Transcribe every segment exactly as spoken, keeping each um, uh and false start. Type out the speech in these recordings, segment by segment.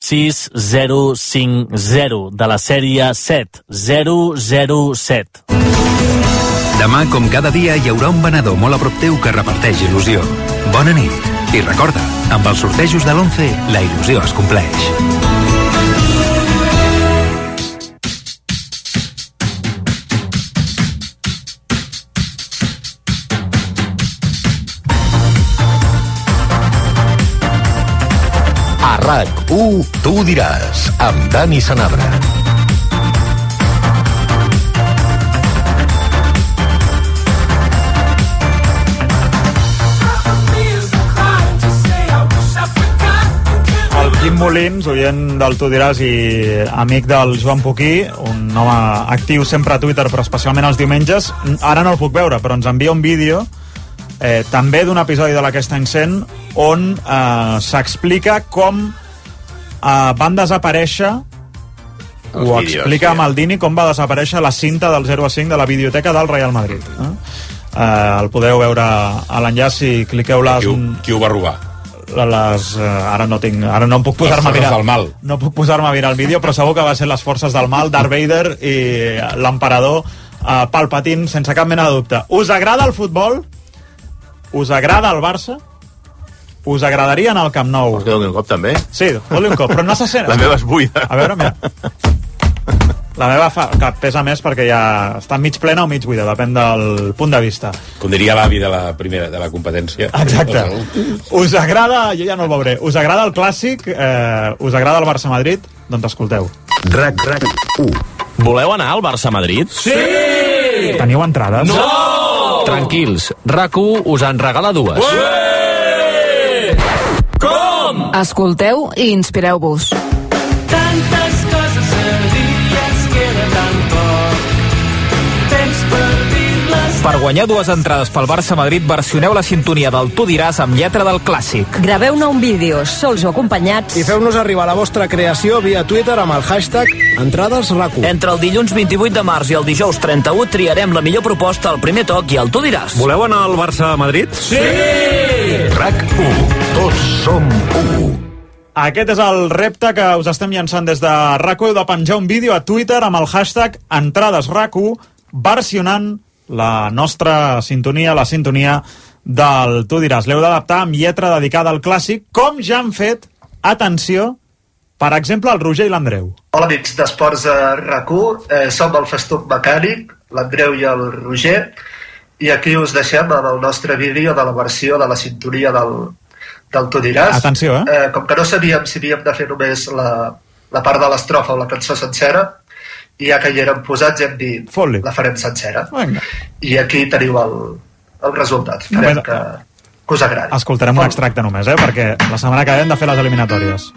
sis zero cinc zero de la sèrie set zero zero set. Demà, com cada dia, hi haurà un venedor molt a prop teu que reparteix il·lusió. Bona nit. I recorda, amb els sortejos de l'once, la il·lusió es compleix. A RAC u, tu diràs, amb Dani Sanabra. Quim Molins, oient del Tu diràs i amic del Joan Poquí, un home actiu sempre a Twitter, però especialment els diumenges. Ara no el puc veure, però ens envia un vídeo eh, també d'un episodi de l'Aquesta Encén on eh, s'explica com eh, van desaparèixer, els ho vídeos, explica sí. Maldini, com va desaparèixer la cinta del zero a cinc de la videoteca del Real Madrid. Eh? Eh, el podeu veure a l'enllaç si cliqueu les... Qui, un... qui ho va robar? Les, uh, ara no tinc ara no em puc posar-me a mirar mal. no puc posar-me a mirar el vídeo, però segur que va ser les forces del mal, Darth Vader i l'emperador uh, Palpatine, sense cap mena de dubte. Us agrada el futbol? Us agrada el Barça? Us agradaria anar al Camp Nou? Vols que doni un cop també? Sí, doni un cop, però no se sent. La meva és buida. A veure, mira. La meva fa, que pesa més perquè ja està mig plena o mig buida, depèn del punt de vista. Com diria l'avi de la primera, de la competència. Exacte. Us agrada, jo ja no el veuré, us agrada el clàssic, eh, us agrada el Barça-Madrid? Doncs escolteu. RAC RAC u. Voleu anar al Barça-Madrid? Sí! Teniu entrades? No! Tranquils, RAC u us en regala dues. Ué! Com? Escolteu i inspireu-vos. Tantes coses a dir. Per guanyar dues entrades pel Barça-Madrid, versioneu la sintonia del Tu diràs amb lletra del clàssic. Graveu-ne un vídeo, sols o acompanyats. I feu-nos arribar la vostra creació via Twitter amb el hashtag EntradesRAC u. Entre el dilluns vint-i-vuit de març i el dijous trenta-u triarem la millor proposta al primer toc i al Tu diràs. Voleu anar al Barça-Madrid? Sí! RAC u. Tots som u. Aquest és el repte que us estem llançant des de RAC u. Heu de penjar un vídeo a Twitter amb el hashtag EntradesRAC u versionant la nostra sintonia, la sintonia del Tu diràs. L'heu d'adaptar amb lletra dedicada al clàssic, com ja han fet, atenció, per exemple, el Roger i l'Andreu. Hola, amics d'Esports a RAC u, eh, som el Festuc Mecànic, l'Andreu i el Roger, i aquí us deixem amb el nostre vídeo de la versió de la sintonia del, del Tu diràs. Atenció, eh? eh? Com que no sabíem si havíem de fer només la, la part de l'estrofa o la cançó sencera, i ja que hi érem posats hem dit Foli. La farem sencera. Venga. I aquí teniu el, el resultat. Farem que, que us agradi. Escoltarem un extracte només, eh? Perquè la setmana que ve hem de fer les eliminatòries.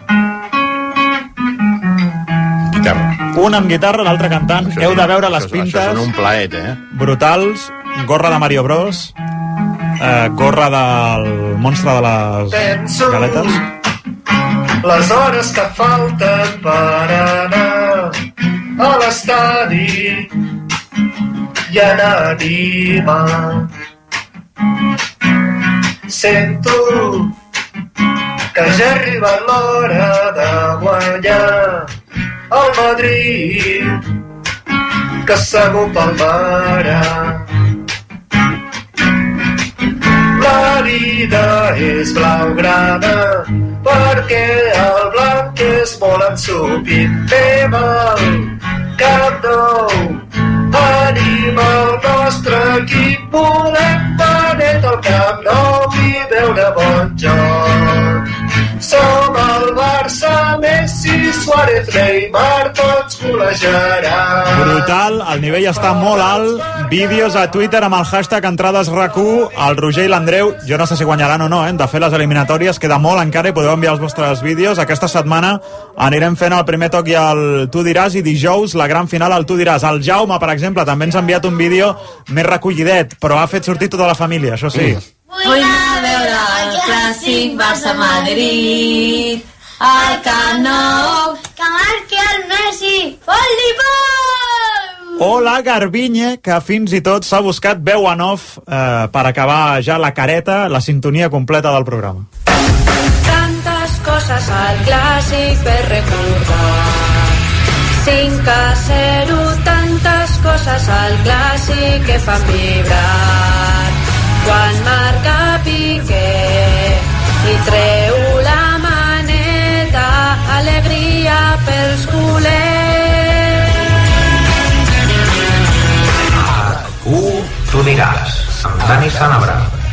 Guitarra. Un amb guitarra, l'altre cantant. Això Heu de veure les això, pintes. Això són un plaet, eh? Brutals. Gorra de Mario Bros. Eh, gorra del monstre de les Penso galetes. Les hores que falten per anar a l'estadi i en anima. Sento que ja ha arribat l'hora de guanyar el Madrid, que segur palmarà. La vida és blaugrana perquè el blanc és molt ensupit. Anem al Camp Nou, anima el nostre equip, volem benet al Camp Nou i veure bon joc. Som el Barça, Messi, Suárez, Neymar, tots golejaran. Brutal, el nivell està molt alt. Vídeos a Twitter amb el hashtag EntradesRAC u. El Roger i l'Andreu, jo no sé si guanyaran o no, eh? Hem de fer les eliminatòries, queda molt encara i podeu enviar els vostres vídeos. Aquesta setmana anirem fent el primer toc i el Tu diràs, i dijous la gran final al Tu diràs. El Jaume, per exemple, també ens ha enviat un vídeo més recollidet, però ha fet sortir tota la família, això sí. Vull anar a veure el clàssic Barça-Madrid al Camp Nou, que marqui el Messi, fot-li gol! O la Garbiñe, que fins i tot s'ha buscat veu en off eh, per acabar ja la careta, la sintonia completa del programa. Tantes coses coses al clàssic per recordar. cinc a zero, tantes coses al clàssic que fan vibrar. Quan marca Piqué i treu la maneta, alegria pels culers. Tu, tu diràs, amb Dani Sanabra.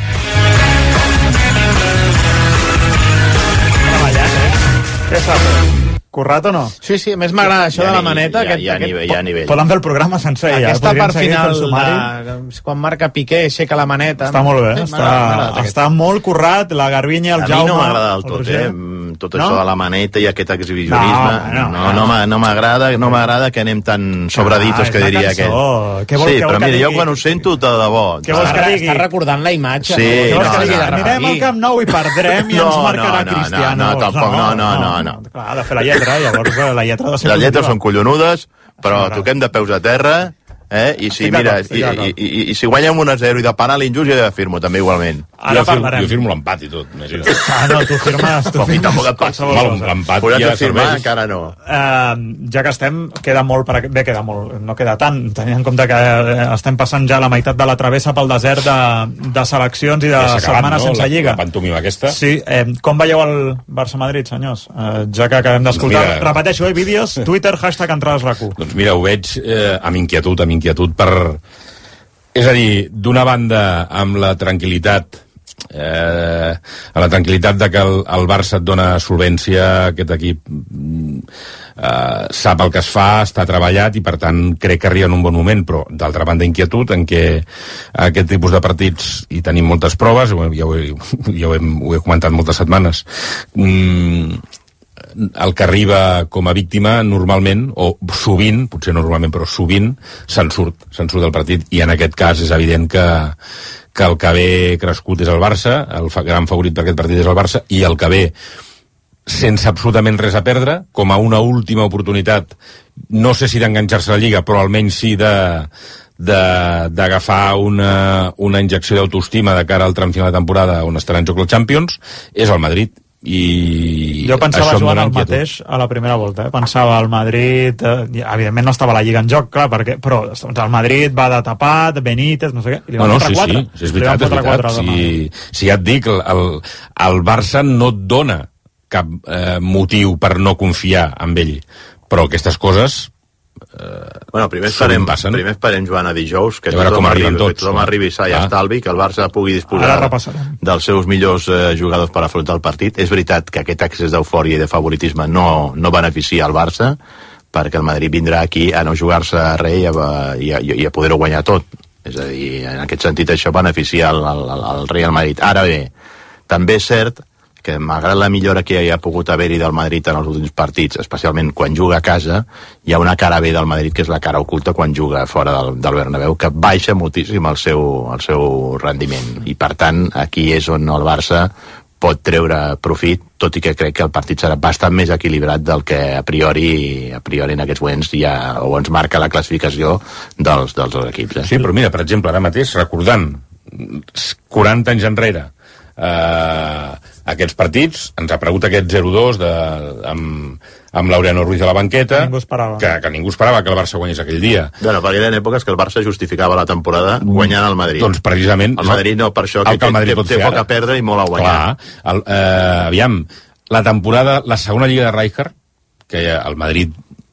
Què sap? Currat o no? Sí, sí, a més m'agrada això de la maneta. Hi ha, hi ha, nivell, hi ha nivell. Poden fer el programa sencer, ja. Aquesta part final, de, quan marca Piqué, aixeca la maneta. Està molt bé, sí, està, està molt currat, la Garbinya, el a Jaume... A mi no m'agrada del tot, eh? Tot això no? de la maneta i aquest exhibicionisme. No, no, no, no, no m'agrada no m'agrada que anem tan sobreditos, que diria aquell. Sí, però mira, jo quan ho sento, de debò. Què vols que digui? Està recordant la imatge. Sí, no, anirem al Camp Nou i perdrem i ens marcarà Cristiano. No, no, tampoc, no, no, no, no. Clar, ha de fer la lletra, llavors la lletra ha de ser... Les lletres són collonudes, però toquem de peus a terra, eh? I si, mira, i, i, i, i si guanyem un a zero i de penal injust, jo ja firmo també igualment. Ara jo, firmo, jo firmo l'empat i tot. Ah, no, tu firmes... Tu firmes tampoc et passa. L'empat ja firmar, encara no. Uh, ja que estem, queda molt per... Bé, queda molt, no queda tant, tenint en compte que estem passant ja la meitat de la travessa pel desert de, de seleccions i de ja setmanes no? sense la, Lliga. La pantomima aquesta. Sí, eh, com veieu el Barça-Madrid, senyors? Uh, ja que acabem d'escoltar, doncs repeteixo, eh, vídeos, Twitter, hashtag entrades R A C U. Doncs mira, ho veig eh, amb inquietud, amb inquietud per... És a dir, d'una banda, amb la tranquil·litat eh, a la tranquil·litat de que el, el Barça et dona solvència, aquest equip eh, sap el que es fa, està treballat i per tant crec que arriba en un bon moment, però d'altra banda inquietud en què aquest tipus de partits hi tenim moltes proves, ja ho he, ja ho he, ho he comentat moltes setmanes, mm, el que arriba com a víctima normalment, o sovint, potser no normalment, però sovint, se'n surt, se'n surt del partit, i en aquest cas és evident que, que el que ve crescut és el Barça, el gran favorit per aquest partit és el Barça, i el que ve sense absolutament res a perdre, com a una última oportunitat, no sé si d'enganxar-se a la Lliga, però almenys sí de d'agafar una, una injecció d'autoestima de cara al tram final de temporada on estarà en joc el Champions, és el Madrid. I jo pensava jugant el mateix a la primera volta, eh? Pensava el Madrid, eh, evidentment no estava la Lliga en joc, clar, perquè, però el Madrid va de tapat, Benítez, no sé què, i li van no, no, fotre sí, quatre. Sí, és veritat, és veritat. Si, si ja et dic, el, el, el Barça no et dona cap eh, motiu per no confiar en ell, però aquestes coses Eh, bueno, primer esperem, primer esperem Joan a dijous que tothom, tothom arribi, tots, que tothom arribi sa i ah. estalvi, que el Barça pugui disposar dels seus millors eh, jugadors per afrontar el partit. És veritat que aquest excés d'eufòria i de favoritisme no, no beneficia el Barça, perquè el Madrid vindrà aquí a no jugar-se res i a, i a, i a poder-ho guanyar tot. És a dir, en aquest sentit això beneficia el, el, el Real Madrid. Ara bé, també és cert que malgrat la millora que hi ha pogut haver-hi del Madrid en els últims partits, especialment quan juga a casa, hi ha una cara B del Madrid que és la cara oculta quan juga fora del, del Bernabéu, que baixa moltíssim el seu, el seu rendiment. I per tant, aquí és on el Barça pot treure profit, tot i que crec que el partit serà bastant més equilibrat del que a priori, a priori en aquests moments ja, o ens marca la classificació dels, dels dos equips. Eh? Sí, però mira, per exemple, ara mateix, recordant quaranta anys enrere, Uh, aquests partits, ens ha aparegut aquest zero dos de, amb, amb Laureano Ruiz a la banqueta, que ningú esperava que, que ningú esperava que el Barça guanyés aquell dia. Bueno, perquè eren èpoques que el Barça justificava la temporada guanyant el Madrid. Doncs precisament el Madrid no, per això que, que, que té, té poc a perdre i molt a guanyar. Clar, el, uh, aviam, la temporada, la segona lliga de Rijkaard, que el Madrid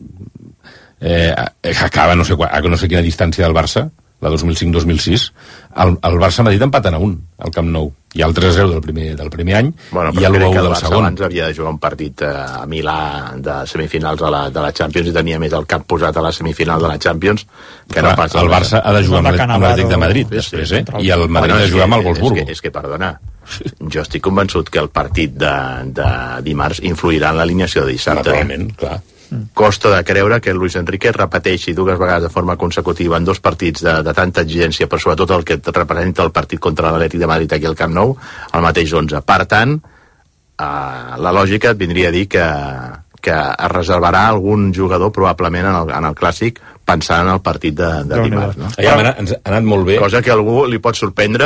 eh, acaba no sé, a no sé quina distància del Barça, la dos mil cinc dos mil sis, el, el Barça-Madrid empaten a un al Camp Nou, i el tres a zero del primer, del primer any, bueno, i el l'u a u del Barça segon. Abans havia de jugar un partit a Milà de semifinals de la, de la Champions i tenia més el cap posat a la semifinal de la Champions que Clar, no passa. El Barça ha de jugar amb l'Atlètic de Madrid sí, després, eh? I el Madrid bueno, ha de jugar amb el Wolfsburg. És que, és que, perdona, jo estic convençut que el partit de, de dimarts influirà en l'alineació de dissabte. Naturalment, clar. Costa de creure que Luis Enrique repeteixi dues vegades de forma consecutiva en dos partits de, de tanta exigència, però sobretot el que representa el partit contra l'Atlètic de Madrid aquí al Camp Nou, el mateix onze. Per tant, eh, la lògica et vindria a dir que, que es reservarà algun jugador probablement en el, en el Clàssic pensant en el partit de, de dimarts. No? Ja, ha, anat, ha anat molt bé. Cosa que a algú li pot sorprendre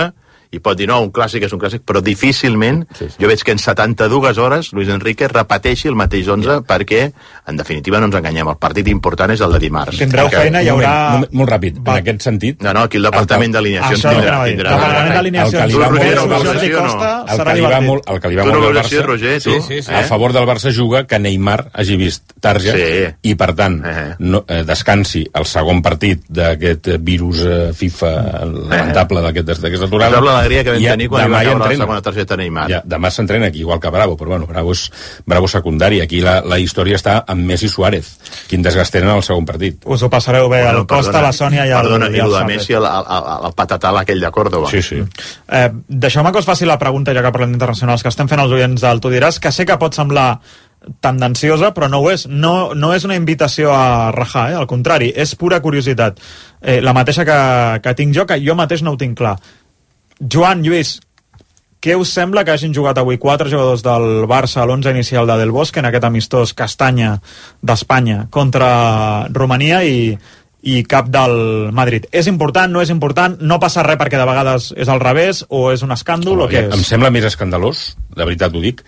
i pot dir, no, un clàssic és un clàssic, però difícilment sí, sí. jo veig que en setanta-dues hores Luis Enrique repeteixi el mateix onze sí. perquè, en definitiva, no ens enganyem, el partit important és el de dimarts. Tindreu que, feina, hi haurà... Moment, molt ràpid, Va. en aquest sentit... No, no, aquí el departament d'alineació tindrà... El departament d'alineació Jordi Costa serà divertit. El que li va molt al Barça, Roger, sí, sí, sí. a favor del Barça juga que Neymar hagi vist tarja sí. i, per tant, eh. no, eh, descansi el segon partit d'aquest virus eh, FIFA lamentable eh. d'aquest natural. És l'alegria que vam tenir quan hi va caure la segona targeta Neymar. Ja, demà s'entrena aquí, igual que Bravo, però bueno, Bravo és Bravo secundari. Aquí la, la història està amb Messi Suárez. Quin desgast tenen al segon partit. Us ho passareu bé, bueno, el Costa, perdona, la Sònia i el... Perdona, i el de Messi, el, el, el, el patatal aquell de Córdoba. Sí, sí. Eh, Deixeu-me que us faci la pregunta, ja que parlem d'internacionals, que estem fent els oients del Tu diràs, que sé que pot semblar tendenciosa, però no ho és. No, no és una invitació a rajar, eh? Al contrari, és pura curiositat. Eh, la mateixa que, que tinc jo, que jo mateix no ho tinc clar. Joan, Lluís, què us sembla que hagin jugat avui quatre jugadors del Barça a l'onze inicial de Del Bosque en aquest amistós Castanya d'Espanya contra Romania i, i cap del Madrid? És important, no és important? No passa res perquè de vegades és al revés o és un escàndol oh, o què és? Em sembla més escandalós, de veritat ho dic,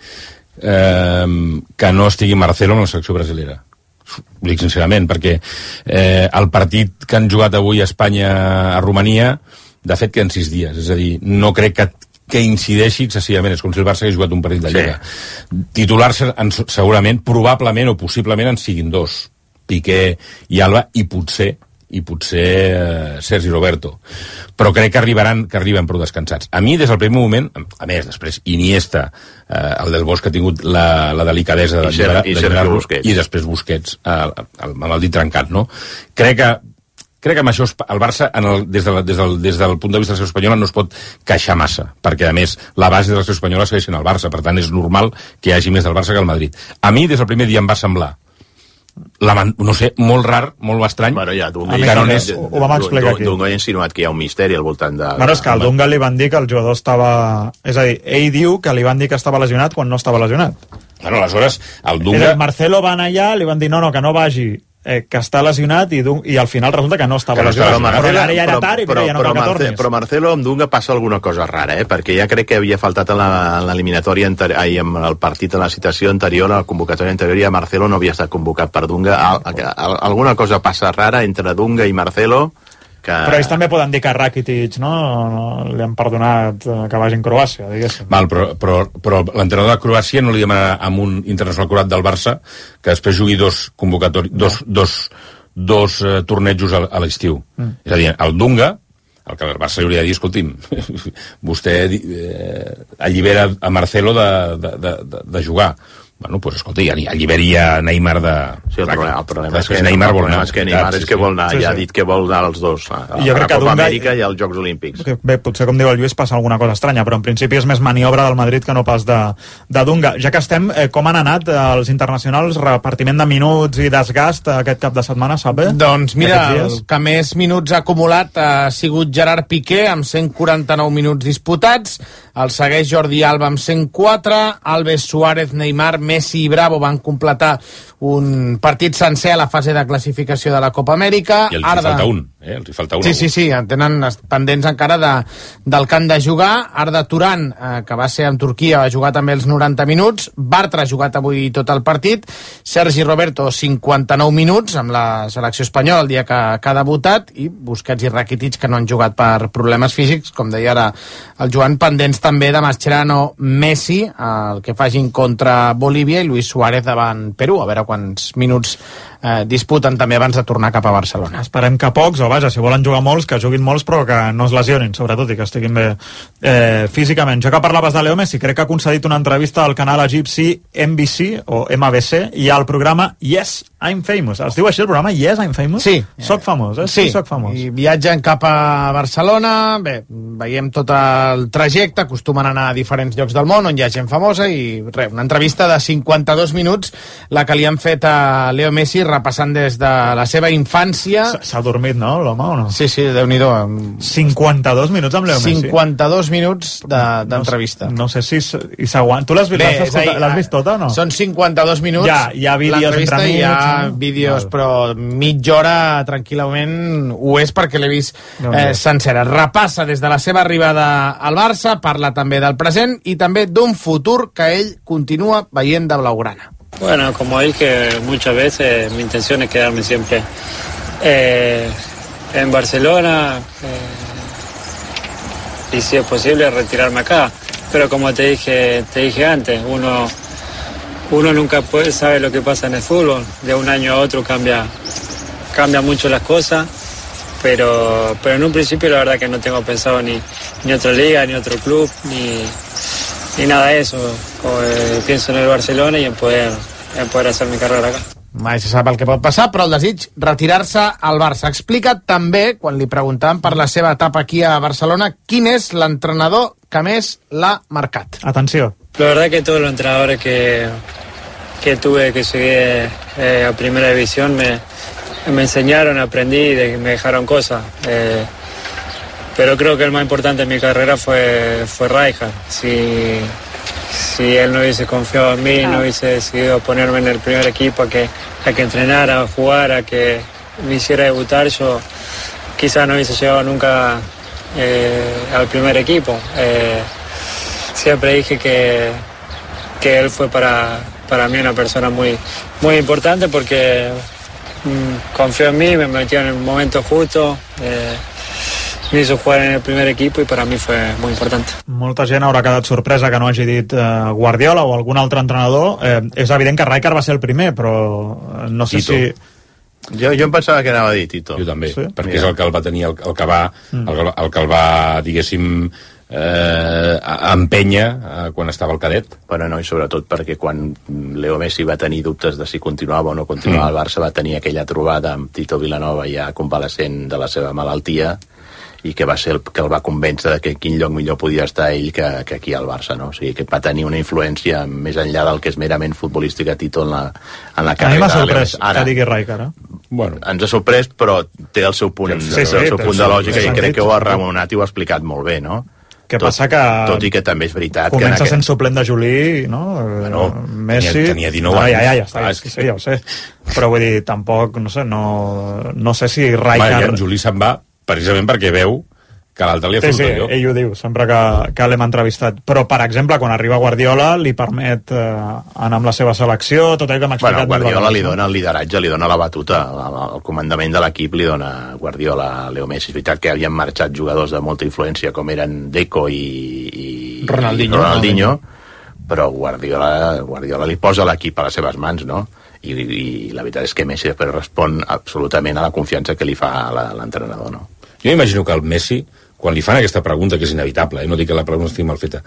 eh, que no estigui Marcelo en la selecció brasilera. Ho dic sincerament, perquè eh, el partit que han jugat avui a Espanya a Romania, de fet que en sis dies, és a dir, no crec que que incideixi excessivament, és com si el Barça hagués jugat un partit de Lliga. Sí. Titulars segurament, probablement o possiblement en siguin dos, Piqué i Alba, i potser i potser eh, Sergi Roberto, però crec que arribaran que arriben prou descansats. A mi, des del primer moment, a més, després Iniesta, eh, el Del Bosque ha tingut la, la delicadesa de generar-lo, i després Busquets, eh, amb el dit trencat, no? Crec que Crec que amb això el Barça, en el, des, de la, des, del, des del punt de vista de la selecció espanyola, no es pot queixar massa, perquè, a més, la base de la selecció espanyola segueix sent el Barça, per tant, és normal que hi hagi més del Barça que el Madrid. A mi, des del primer dia, em va semblar, la, no sé, molt rar, molt estrany. Bueno, ja, Dunga, ja, no és, ho, ho vam explicar aquí. Dunga ha insinuat que hi ha un misteri al voltant de... Bueno, és que al Dunga li van dir que el jugador estava... És a dir, ell diu que li van dir que estava lesionat quan no estava lesionat. Bueno, aleshores, el Dunga... És a dir, Marcelo va anar allà, li van dir no, no, que no vagi... Eh, que està lesionat i, i al final resulta que no estava no lesionat. Però, Marcelo, però ara ja era tard i però, ja no però, cal que Marce, tornis. Però Marcelo amb Dunga passa alguna cosa rara, eh? Perquè ja crec que havia faltat en l'eliminatòria enter... ai, en el partit, en la citació anterior, a la convocatòria anterior, i Marcelo no havia estat convocat per Dunga. Al, al, alguna cosa passa rara entre Dunga i Marcelo. Que... Però ells també poden dir que Rakitic no, no li han perdonat que vagi en Croàcia, diguéssim. Val, però, però, però l'entrenador de Croàcia no li demana amb un internacional croat del Barça que després jugui dos convocatoris, no. dos, dos, dos uh, tornejos a, a l'estiu. Mm. És a dir, el Dunga, el que el Barça hauria de dir, escolti'm, vostè eh, allibera a Marcelo de, de, de, de, de jugar. Bueno, pues escolta, ja alliberaria Neymar de... Sí, el problema, el problema és que, que Neymar vol anar. És que Neymar és que vol anar, ja ha dit que vol anar als dos, a, a la Copa Amèrica i als Jocs Olímpics. Bé, potser, com diu el Lluís, passa alguna cosa estranya, però en principi és més maniobra del Madrid que no pas de, de Dunga. Ja que estem, eh, com han anat els internacionals, repartiment de minuts i desgast aquest cap de setmana, sap bé? Doncs mira, el que més minuts ha acumulat ha sigut Gerard Piqué, amb cent quaranta-nou minuts disputats, el segueix Jordi Alba amb cent quatre, Alves, Suárez, Neymar, Messi i Bravo van completar un partit sencer a la fase de classificació de la Copa Amèrica. I els hi falta un, eh? Els hi falta un. Sí, sí, sí, tenen pendents encara de, del camp de jugar. Arda Turan, eh, que va ser amb Turquia, va jugar també els noranta minuts. Bartra ha jugat avui tot el partit. Sergi Roberto, cinquanta-nou minuts amb la selecció espanyola el dia que, que ha debutat, i Busquets i Rakitic, que no han jugat per problemes físics, com deia ara el Joan, pendents també de Mascherano, Messi, el que facin contra Bolívia, i Luis Suárez davant Perú, a veure quants minuts eh, disputen també abans de tornar cap a Barcelona. Esperem que pocs, o vaja, si volen jugar molts, que juguin molts, però que no es lesionin, sobretot, i que estiguin bé eh, físicament. Jo que parlaves de Leo Messi, crec que ha concedit una entrevista al canal egipci M B C, o M B C, i al programa Yes, I'm Famous. Es diu així el programa? Yes, I'm Famous? Sí. Soc famós, eh? Sí, sí soc famós. I viatgen cap a Barcelona, bé, veiem tot el trajecte, acostumen a anar a diferents llocs del món on hi ha gent famosa, i res, una entrevista de cinquanta-dos minuts, la que li han fet a Leo Messi, repassant des de la seva infància. S'ha dormit, no? molt, l'home, o no? Sí, sí, Déu-n'hi-do. cinquanta-dos minuts amb Leo Messi. cinquanta-dos minuts d'entrevista. De, no, no sé si i s'aguanta. Tu l'has vist, l'has vist tota o no? Són cinquanta-dos minuts. Ja, hi ha vídeos entre mig. Hi ha vídeos, no? Però mitja hora tranquil·lament ho és perquè l'he vist eh, sencera. Repassa des de la seva arribada al Barça, parla també del present i també d'un futur que ell continua veient de blaugrana. Bueno, como dije muchas veces, mi intención es quedarme siempre eh, en Barcelona eh, y si es posible retirarme acá. Pero como te dije, te dije antes, uno, uno nunca puede, sabe lo que pasa en el fútbol. De un año a otro cambia, cambia mucho las cosas. Pero, pero en un principio la verdad que no tengo pensado ni, ni otra liga, ni otro club, ni... ni nada de eso. Eh, pienso en el Barcelona y en poder, en poder hacer mi carrera acá. Mai se sap el que pot passar, però el desig retirar-se al Barça. Explica també, quan li preguntaven per la seva etapa aquí a Barcelona, quin és l'entrenador que més l'ha marcat. Atenció. La verdad que todos los entrenadores que, que tuve que llegué eh, a primera división me, me enseñaron, aprendí, de, me dejaron cosas. Eh, Pero creo que el más importante en mi carrera fue, fue Rijkaard. Si, si él no hubiese confiado en mí, no hubiese decidido ponerme en el primer equipo, a que, a que entrenara, a jugar, a que me hiciera debutar, yo quizás no hubiese llegado nunca eh, al primer equipo. Eh, siempre dije que, que él fue para, para mí una persona muy, muy importante porque mmm, confió en mí, me metió en el momento justo. Eh, me hizo jugar en el primer equipo y para mí fue muy importante. Molta gent haurà quedat sorpresa que no hagi dit eh, Guardiola o algun altre entrenador. Eh, és evident que Rijkaard va ser el primer, però no sé Tito. si... Jo, jo em pensava que anava a dir Tito. Jo també, sí? perquè Mira. és el que el va tenir, el, el que va, mm. el, el que el va, diguéssim, eh, empènyer eh, quan estava al cadet. Bueno, no, i sobretot perquè quan Leo Messi va tenir dubtes de si continuava o no continuava mm. al Barça, va tenir aquella trobada amb Tito Vilanova ja convalescent de la seva malaltia, i que va ser el que el va convèncer que quin lloc millor podia estar ell que, que aquí al Barça, no? O sigui, que va tenir una influència més enllà del que és merament futbolística Tito en la, en la carrera. A mi m'ha sorprès que digui Rijkaard, eh? Bueno, ens ha sorprès, però té el seu punt, sí, sí, el seu punt de lògica i crec que ho ha raonat i ho ha explicat molt bé, no? Que tot, passa que... Tot i que també és veritat... Comença que sent suplent de Juli, no? Bueno, Messi... Tenia, tenia dinou anys. Ah, ja, ja, ja, està, ah, sí, ja ho sé. Però vull dir, tampoc, no sé, no, no sé si Rijkaard... Va, en Juli se'n va precisament perquè veu que l'altre li ha sí, fotut sí, allò. ell ho diu, sempre que, que l'hem entrevistat. Però, per exemple, quan arriba Guardiola, li permet eh, anar amb la seva selecció, tot allò que m'ha explicat... Bueno, Guardiola li dona el lideratge, li dona la batuta, el comandament de l'equip li dona Guardiola a Leo Messi. És veritat que havien marxat jugadors de molta influència, com eren Deco i, i Ronaldinho, i Ronaldinho, però Guardiola, Guardiola li posa l'equip a les seves mans, no? I, i la veritat és que Messi després respon absolutament a la confiança que li fa l'entrenador, no? Jo imagino que el Messi, quan li fan aquesta pregunta, que és inevitable, eh? No dic que la pregunta estigui mal feta,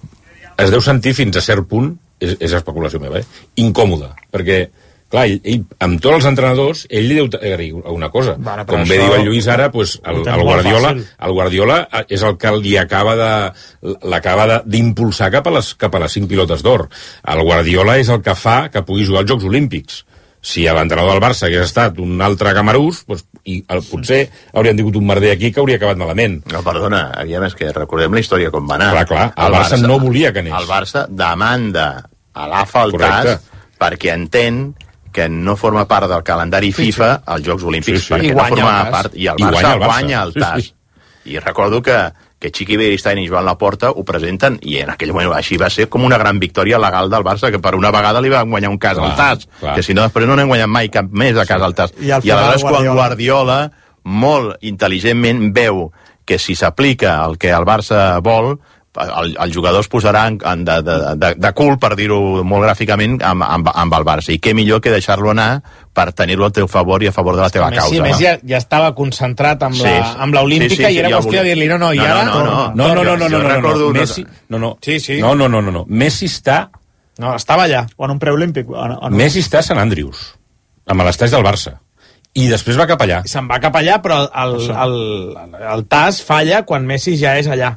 es deu sentir fins a cert punt, és, és especulació meva, eh? incòmode, perquè, clar, ell, ell, amb tots els entrenadors, ell li deu agrair una cosa. Bueno, com bé diu el Lluís ara, pues, el, el, Guardiola, el Guardiola és el que li acaba de l'acaba d'impulsar cap a les, cap a les cinc pilotes d'or. El Guardiola és el que fa que pugui jugar als Jocs Olímpics. Si l'entrenador del Barça hagués estat un altre camarús, doncs, i el, potser haurien tingut un merder aquí que hauria acabat malament. No, perdona, aviam, és que recordem la història com va anar. Clar, clar, el, el Barça, Barça no volia que anés. El Barça demanda a l'A F A el T A S perquè entén que no forma part del calendari FIFA sí, sí. als Jocs Olímpics, sí, sí. perquè no forma part... I el Barça, I guanya el, Barça. guanya el T A S. Sí, sí. I recordo que que Chiqui Beristain i Joan Laporta ho presenten, i en aquell moment així va ser com una gran victòria legal del Barça, que per una vegada li van guanyar un cas clar, al T A S, clar. Que si no després no n'hem guanyat mai cap més a cas al T A S. I, I aleshores quan Guardiola, molt intel·ligentment, veu que si s'aplica el que el Barça vol, el, el jugador es posarà en, en de, de, de, de cul, per dir-ho molt gràficament, amb, amb, amb el Barça. I què millor que deixar-lo anar per tenir-lo al teu favor i a favor de la teva Messi, causa. Messi ja, ja estava concentrat amb sí, l'Olímpica sí, sí, sí, i era qüestió de dir-li no, no, i no, ara... No, no, no, no, no, no, no, no, no, no, Messi... No, no, sí, sí. no, no, no, no, no, Messi està... No, estava allà. O en un preolímpic. Messi està a Sant Andrews, amb l'estaix del Barça. I després va cap allà. Se'n va cap allà, però el, el, el, el T A S falla quan Messi ja és allà.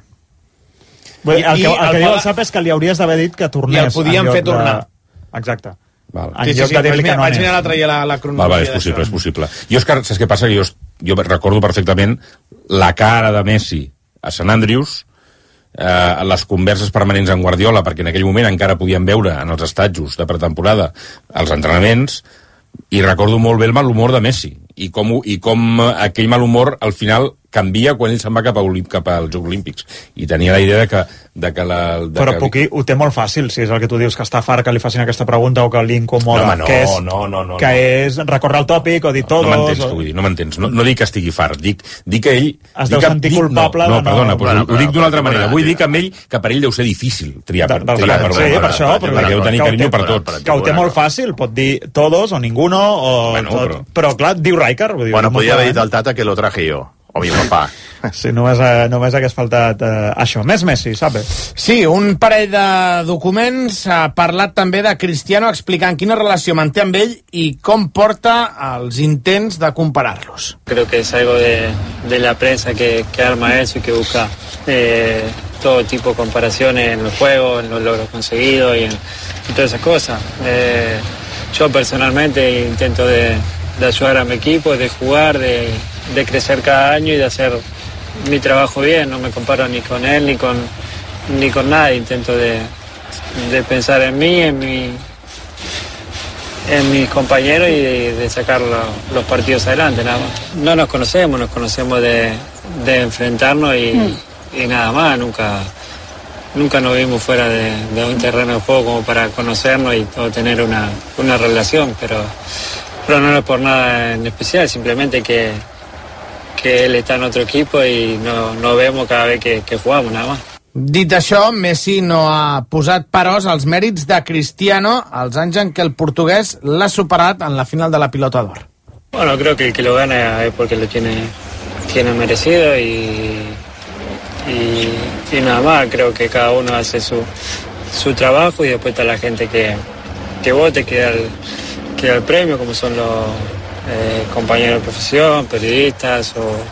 Bé, el, que, el, el que diu el Sap és que li hauries d'haver dit que tornés. I el podíem fer tornar. De... Exacte. Val. En sí, sí, sí, vaig, mirar, no vaig mirar l'altre dia la, la cronologia. Val, val, és possible, és possible. Jo, Òscar, saps què passa? Que jo jo recordo perfectament la cara de Messi a Sant Andrews, eh, les converses permanents amb Guardiola, perquè en aquell moment encara podien veure en els estatjos de pretemporada els entrenaments, i recordo molt bé el mal humor de Messi, i com, i com aquell mal humor al final canvia quan ell se'n va cap, a, cap als Jocs Olímpics, i tenia la idea de que, de que la... De però que... Puqui ho té molt fàcil, si és el que tu dius, que està fart que li facin aquesta pregunta o que li incomoda, no, no, que és, no, no, no, que no. és recórrer el tòpic o dir todos... No m'entens, o... vull dir, no m'entens, no, no dic que estigui fart, dic, dic que ell... Es deu que, sentir dic, culpable no, no, de no... perdona, però, bueno, ho dic d'una altra però, manera, però, vull però, dir que, ell, que per ell deu ser difícil triar per, de, triar de, per, sí, per, per això, per, però, perquè deu tenir carinyo per tot. Que ho té molt fàcil, pot dir todos o ninguno o bueno, tot, però... però clar, diu Rijkaard, vull dir, Bueno, no podia haver dit al Tata que lo traje jo, o mi papà. Sí, només, eh, només hagués faltat eh, això. Més Messi, sabe? Sí, un parell de documents ha parlat també de Cristiano explicant quina relació manté amb ell i com porta els intents de comparar-los. Creo que es algo de, de la prensa que, que arma eso y que busca eh, todo tipo de comparaciones en los juegos, en los logros conseguidos y en, en todas esas cosas. Eh, yo personalmente intento de, de ayudar a mi equipo, de jugar, de, de crecer cada año y de hacer mi trabajo bien. No me comparo ni con él ni con, ni con nadie. Intento de, de pensar en mí, en mi, en mis compañeros y de, de sacar lo, los partidos adelante, nada más. No nos conocemos, nos conocemos de, de enfrentarnos y, mm. y nada más. Nunca, nunca nos vimos fuera de, de un terreno de juego como para conocernos y todo, tener una, una relación, pero, pero no es por nada en especial, simplemente que, que él está en otro equipo y no, no vemos cada vez que, que jugamos, nada más. Dit això, Messi no ha posat peros als mèrits de Cristiano als anys en què el portuguès l'ha superat en la final de la Pilota d'Or. Bueno, creo que el que lo gana es porque lo tiene, tiene merecido y, y, y nada más. Creo que cada uno hace su, su trabajo y después está la gente que, que vote, que da el, que da el premio, como son los eh, compañeros de profesión, periodistas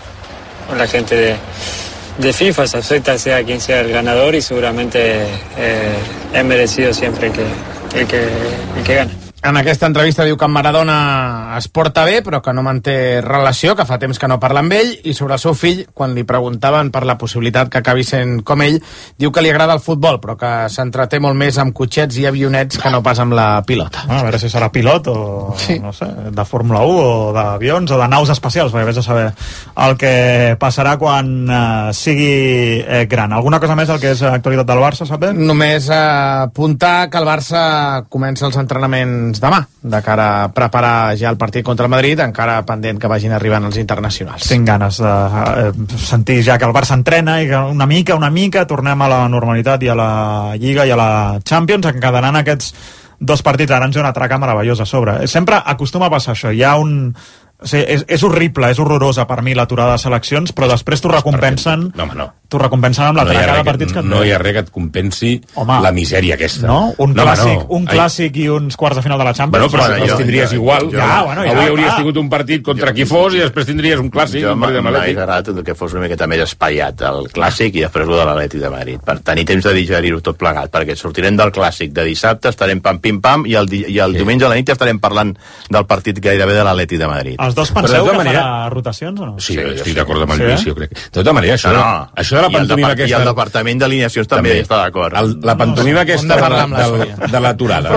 o, o la gente de, de FIFA. Se acepta sea quien sea el ganador y seguramente eh, es merecido siempre el que, el que, el que gana. En aquesta entrevista diu que en Maradona es porta bé, però que no manté relació, que fa temps que no parla amb ell, i sobre el seu fill, quan li preguntaven per la possibilitat que acabi sent com ell, diu que li agrada el futbol, però que s'entreté molt més amb cotxets i avionets que no pas amb la pilota. Ah, a veure si serà pilot o, sí. no sé, de Fórmula u o d'avions o de naus espacials, perquè vés a saber el que passarà quan eh, sigui eh, gran. Alguna cosa més al que és actualitat del Barça, sap bé? Només eh, apuntar que el Barça comença els entrenaments demà, de cara a preparar ja el partit contra el Madrid, encara pendent que vagin arribant els internacionals. Tinc ganes de eh, sentir ja que el Barça entrena i que una mica, una mica tornem a la normalitat i a la Lliga i a la Champions, encadenant aquests dos partits. Ara ens ve una traca meravellosa a sobre. Sempre acostuma a passar això. Hi ha un... O sigui, és, és horrible, és horrorosa per mi l'aturada de seleccions, però després t'ho recompensen no, home, no. t'ho recompensen amb la no traca de partits que et no hi ha res que et compensi home, la misèria aquesta. No? Un, no, clàssic, no. un clàssic i uns quarts de final de la Champions. Bueno, però bueno, els jo, tindries jo, igual. Jo, ja, bueno, ja, avui hauries clar. tingut un partit contra jo, qui fos i després tindries un clàssic. Jo m'ha agradat que fos una miqueta més espaiat el clàssic i després el de l'Atlètic de Madrid, per tenir temps de digerir-ho tot plegat, perquè sortirem del clàssic de dissabte, estarem pam pim pam i el, i el sí. diumenge a la nit ja estarem parlant del partit gairebé de l'Atlètic de Madrid. Els dos penseu que farà rotacions o no? Sí, sí, estic d'acord amb el Lluís, sí, jo crec. De tota manera, això, no, no. això de la pantomima aquesta... I el departament d'alineacions també, també està d'acord. La pantomima aquesta de l'aturada.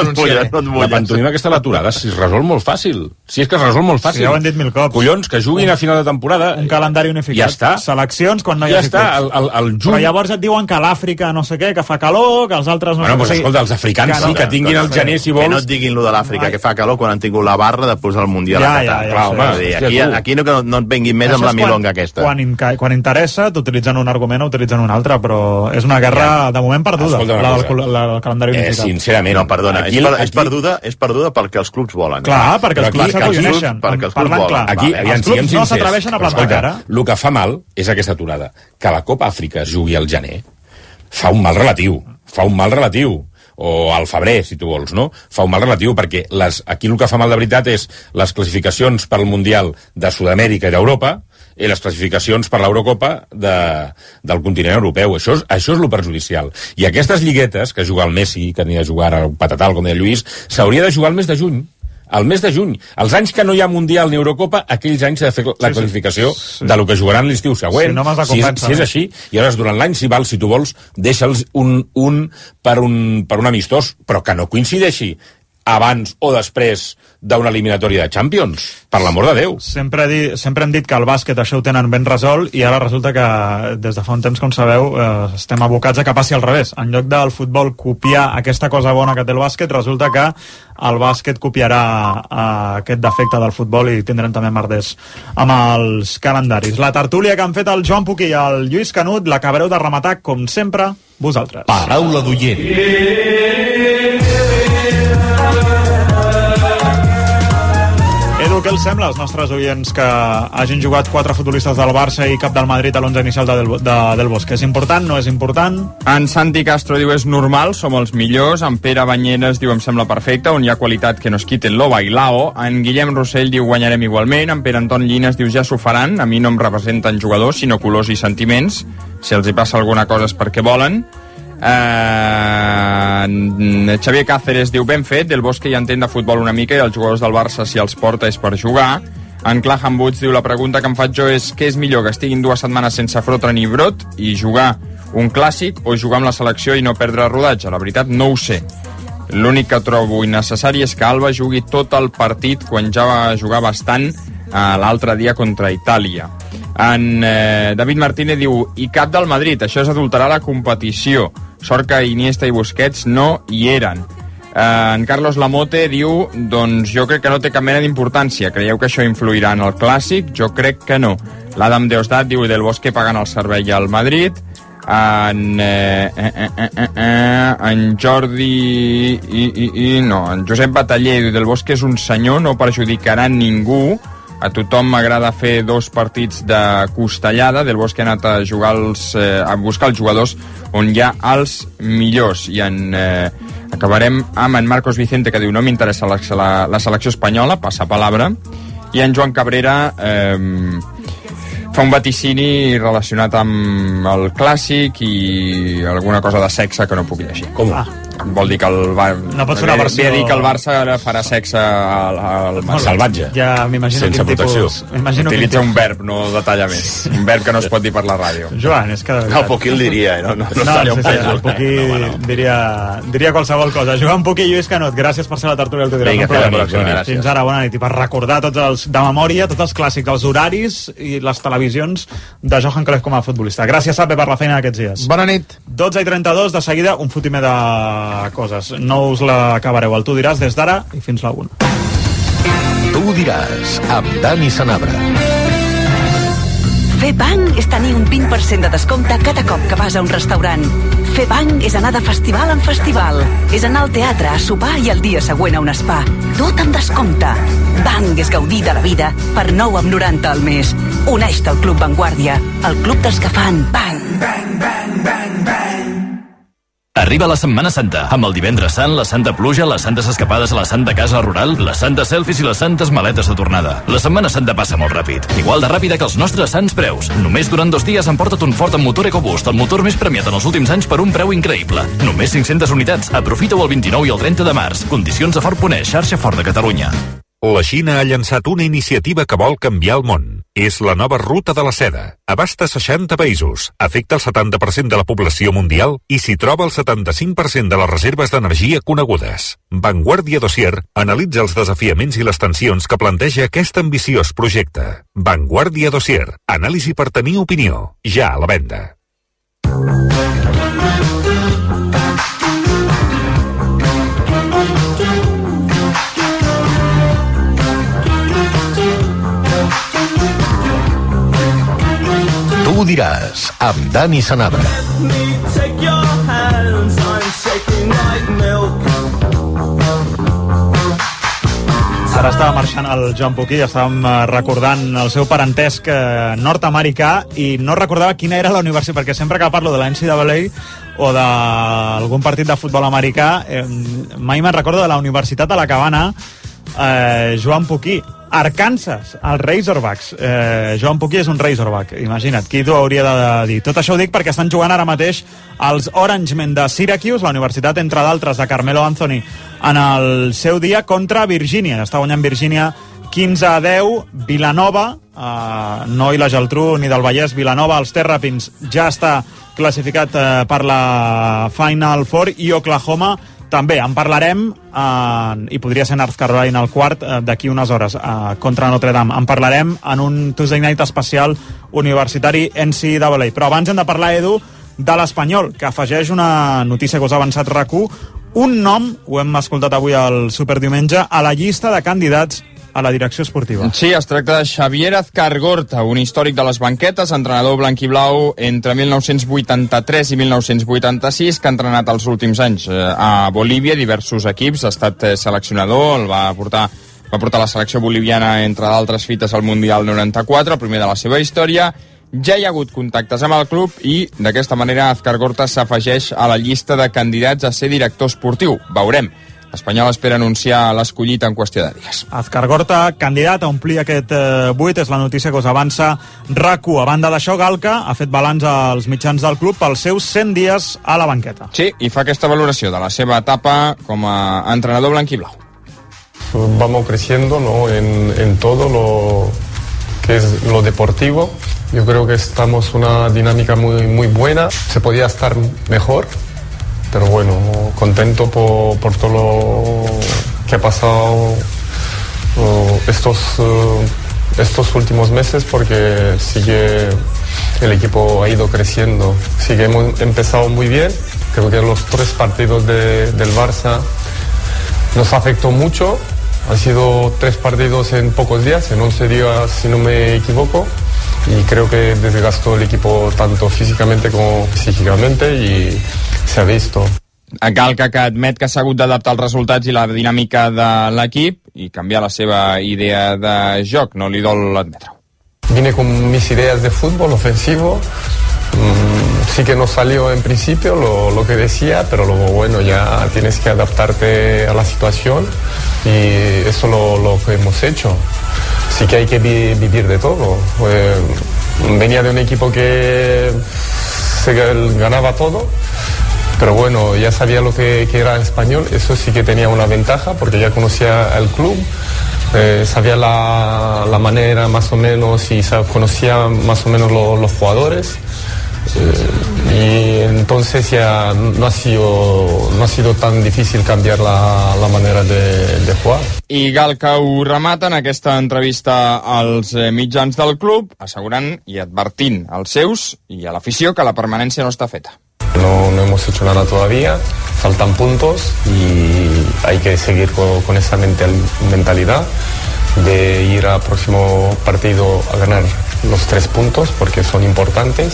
La pantomima aquesta de l'aturada si es resol molt fàcil. Si és que es resol molt fàcil. Sí, ja ho hem dit mil cops. Collons, que juguin a final de temporada... Un calendari unificat. Ja està. Seleccions quan no hi ha ja està, el, el, el juny... Però llavors et diuen que l'Àfrica no sé què, que fa calor, que els altres no bueno, sé pues, què. Escolta, els africans sí, que tinguin el gener, si vols... Que no et diguin lo de l'Àfrica, que fa calor quan han tingut la barra de posar el Mundial a Qatar. Aquí, aquí no, no et venguin més amb la milonga aquesta. Quan, quan interessa, t'utilitzen un argument o utilitzen un altre, però és una guerra ja. de moment perduda, la del, la del calendari eh, unificat. Sincerament. No, perdona, aquí, és, per, és, perduda, és perduda perquè els clubs volen. Clar, perquè els clubs s'acolloneixen. Perquè els clubs volen. Aquí, els clubs no s'atreveixen a plantar cara. El que fa mal és aquesta aturada. Que la Copa Àfrica es jugui al gener fa un mal relatiu. Fa un mal relatiu. O al febrer, si tu vols, no? Fa un mal relatiu, perquè les, aquí el que fa mal de veritat és les classificacions per al Mundial de Sud-amèrica i d'Europa i les classificacions per l'Eurocopa de, del continent europeu. Això és, això és lo perjudicial. I aquestes lliguetes que juga el Messi, que anirà a jugar al Patatal, com deia Lluís, s'hauria de jugar el mes de juny. al mes de juny. Els anys que no hi ha Mundial ni Eurocopa, aquells anys s'ha de fer la sí, qualificació sí, sí. de lo que jugaran l'estiu següent. Sí, no si, és, si és així, i aleshores durant l'any, si val, si tu vols, deixa'ls un, un, per un per un amistós, però que no coincideixi abans o després d'una eliminatòria de Champions, per l'amor de Déu. Sempre, di, sempre hem dit que el bàsquet això ho tenen ben resolt i ara resulta que des de fa un temps, com sabeu, eh, estem abocats a que passi al revés. En lloc del futbol copiar aquesta cosa bona que té el bàsquet, resulta que el bàsquet copiarà eh, aquest defecte del futbol i tindrem també merders amb els calendaris. La tertúlia que han fet el Joan Puc i el Lluís Canut l'acabareu de rematar, com sempre, vosaltres. Paraula d'oient. Edu, què els sembla als nostres oients que hagin jugat quatre futbolistes del Barça i cap del Madrid a l'onze inicial de Del, de, del Bosque? És important, no és important? En Santi Castro diu és normal, som els millors. En Pere Banyeres diu em sembla perfecte, on hi ha qualitat que no es quiten lo bailao. En Guillem Rossell diu guanyarem igualment. En Pere Anton Llines diu ja s'ho faran, a mi no em representen jugadors sinó colors i sentiments, si els hi passa alguna cosa és perquè volen. Uh, Xavier Cáceres diu ben fet, Del Bosque ja entén de futbol una mica i els jugadors del Barça si els porta és per jugar. En Claham Woods diu la pregunta que em faig jo és què és millor, que estiguin dues setmanes sense Frotra ni Brot i jugar un clàssic o jugar amb la selecció i no perdre rodatge? La veritat no ho sé, l'únic que trobo innecessari és que Alba jugui tot el partit quan ja va jugar bastant uh, l'altre dia contra Itàlia. En eh, David Martínez diu i cap del Madrid, això és adulterar la competició. Sort que Iniesta i Busquets no hi eren. Eh, en Carlos Lamote diu doncs jo crec que no té cap mena d'importància. Creieu que això influirà en el Clàssic? Jo crec que no. L'Adam Deosdat diu Del Bosque pagant el servei al Madrid. En, eh, eh, eh, eh, eh, en Jordi i, i, i no, en Josep Bataller diu Del Bosque és un senyor, no perjudicarà ningú. A tothom m'agrada fer dos partits de costellada. Del Bosque ha anat a jugar els, eh, a buscar els jugadors on hi ha els millors. I en, eh, acabarem amb en Marcos Vicente, que diu no m'interessa la, la, la selecció espanyola, passa palabra. I en Joan Cabrera eh, fa un vaticini relacionat amb el Clàssic i alguna cosa de sexe que no puc llegir. Com? Ah. Vol dir que el Bar... no pot fer una versió... Ve a dir que el Barça farà sexe al, al... salvatge. Ja m'imagino sense quin protecció. Tipus... Utilitza un verb, no detalla més. Un verb que no es pot dir per la ràdio. Joan, és que... El Puquí el diria, no? No, no, no, no sí, sí, el Puquí no, no. diria, diria qualsevol cosa. Joan Puquí i Lluís Canut, gràcies per ser a la tertúlia del Tudor. Vinga, fer la pròxima. Fins ara, bona nit. I per recordar tots els, de memòria tots els clàssics, els horaris i les televisions de Johan Cruyff com a futbolista. Gràcies, Sape, per la feina d'aquests dies. Bona nit. dotze i trenta-dos, de seguida, un fotimer de coses. No us l'acabareu, el Tu diràs des d'ara i fins la una. Tu diràs, amb Dani Sanabra. Fer banc és tenir un vint per cent de descompte cada cop que vas a un restaurant. Fer banc és anar de festival en festival. És anar al teatre, a sopar i el dia següent a un spa. Tot amb descompte. Banc és gaudir de la vida per nou amb noranta al mes. Uneix-te al Club Vanguardia, el club dels que fan banc. Bang, bang, bang, bang. Arriba la Setmana Santa, amb el Divendres Sant, la Santa Pluja, les Santes Escapades a la Santa Casa Rural, les Santes Selfies i les Santes Maletes de tornada. La Setmana Santa passa molt ràpid, igual de ràpida que els nostres sants preus. Només durant dos dies emporta't un Ford amb motor EcoBoost, el motor més premiat en els últims anys per un preu increïble. Només cinc-centes unitats, aprofita-ho el vint-i-nou i el trenta de març. Condicions a Ford Punès, xarxa Ford de Catalunya. La Xina ha llançat una iniciativa que vol canviar el món. És la nova ruta de la seda. Abasta seixanta països, afecta el setanta per cent de la població mundial i s'hi troba el setanta-cinc per cent de les reserves d'energia conegudes. Vanguardia Dossier analitza els desafiaments i les tensions que planteja aquest ambiciós projecte. Vanguardia Dossier, anàlisi per tenir opinió. Ja a la venda. Tu diràs, amb Dani Sanabra. Ara estava marxant el Joan Puquí, estàvem recordant el seu parentesc nord-americà i no recordava quina era la universitat, perquè sempre que parlo de la N C A A o d'algun partit de futbol americà, eh, mai me'n recordo de la universitat a la que va anar eh, Joan Puquí. Arkansas, els Razorbacks. Eh, Joan Puquí és un Razorback, imagina't, qui t'ho hauria de dir. Tot això ho dic perquè estan jugant ara mateix els Orangemen de Syracuse, la universitat, entre d'altres, de Carmelo Anthony, en el seu dia contra Virgínia. Està guanyant Virgínia quinze a deu. Vilanova, eh, no i la Geltrú ni del Vallès, Vilanova, els Terrapins, ja està classificat eh, per la Final Four, i Oklahoma també. En parlarem, eh, i podria ser North Carolina el quart, eh, d'aquí unes hores, eh, contra Notre Dame. En parlarem en un Tuesday Night especial universitari N C A A. Però abans hem de parlar, Edu, de l'Espanyol, que afegeix una notícia que us ha avançat RAC u, un nom, ho hem escoltat avui al Superdiumenge, a la llista de candidats a la direcció esportiva. Sí, es tracta de Xavier Azcargorta, un històric de les banquetes, entrenador blanquiblau entre mil nou-cents vuitanta-tres i mil nou-cents vuitanta-sis, que ha entrenat els últims anys a Bolívia, diversos equips, ha estat seleccionador, el va portar, va portar la selecció boliviana, entre d'altres fites, al Mundial noranta-quatre, el primer de la seva història. Ja hi ha hagut contactes amb el club i, d'aquesta manera, Azcargorta s'afegeix a la llista de candidats a ser director esportiu. Veurem. L'Espanyol espera anunciar l'escollit en qüestió de dies. Azcargorta, candidat a omplir aquest eh, buit, és la notícia que us avança RAC u. A banda d'això, Galca ha fet balanç als mitjans del club pels seus cent dies a la banqueta. Sí, i fa aquesta valoració de la seva etapa com a entrenador blanquiblau. Vamos creciendo, ¿no?, en, en todo lo que es lo deportivo. Yo creo que estamos en una dinámica muy, muy buena. Se podía estar mejor, pero bueno, contento por, por todo lo que ha pasado uh, estos, uh, estos últimos meses, porque sigue, el equipo ha ido creciendo. Sí que hemos empezado muy bien. Creo que los tres partidos de, del Barça nos afectó mucho. Han sido tres partidos en pocos días, en once días si no me equivoco, y creo que desgastó el equipo tanto físicamente como psíquicamente y se ha visto. Galca, que admet que s'ha hagut d'adaptar els resultats i la dinàmica de l'equip i canviar la seva idea de joc, no li dol admetre-ho. Vine con mis ideas de fútbol ofensivo. Mm, sí que no salió en principio lo, lo que decía, pero luego, bueno, ya tienes que adaptarte a la situación y eso es lo, lo que hemos hecho. Sí que hay que vi, vivir de todo. Eh, venía de un equipo que se ganaba todo, pero bueno, ya sabía lo que, que era Español. Eso sí que tenía una ventaja porque ya conocía el club. Eh, sabía la, la manera más o menos y sab, conocía más o menos lo, los jugadores. Eh, y entonces ya no ha sido, no ha sido tan difícil cambiar la, la manera de, de jugar. I Galca ho remata en aquesta entrevista als mitjans del club, assegurant i advertint als seus i a l'afició que la permanència no està feta. No, no hemos hecho nada todavía, faltan puntos y hay que seguir con, con esa mental, mentalidad de ir al próximo partido a ganar los tres puntos porque son importantes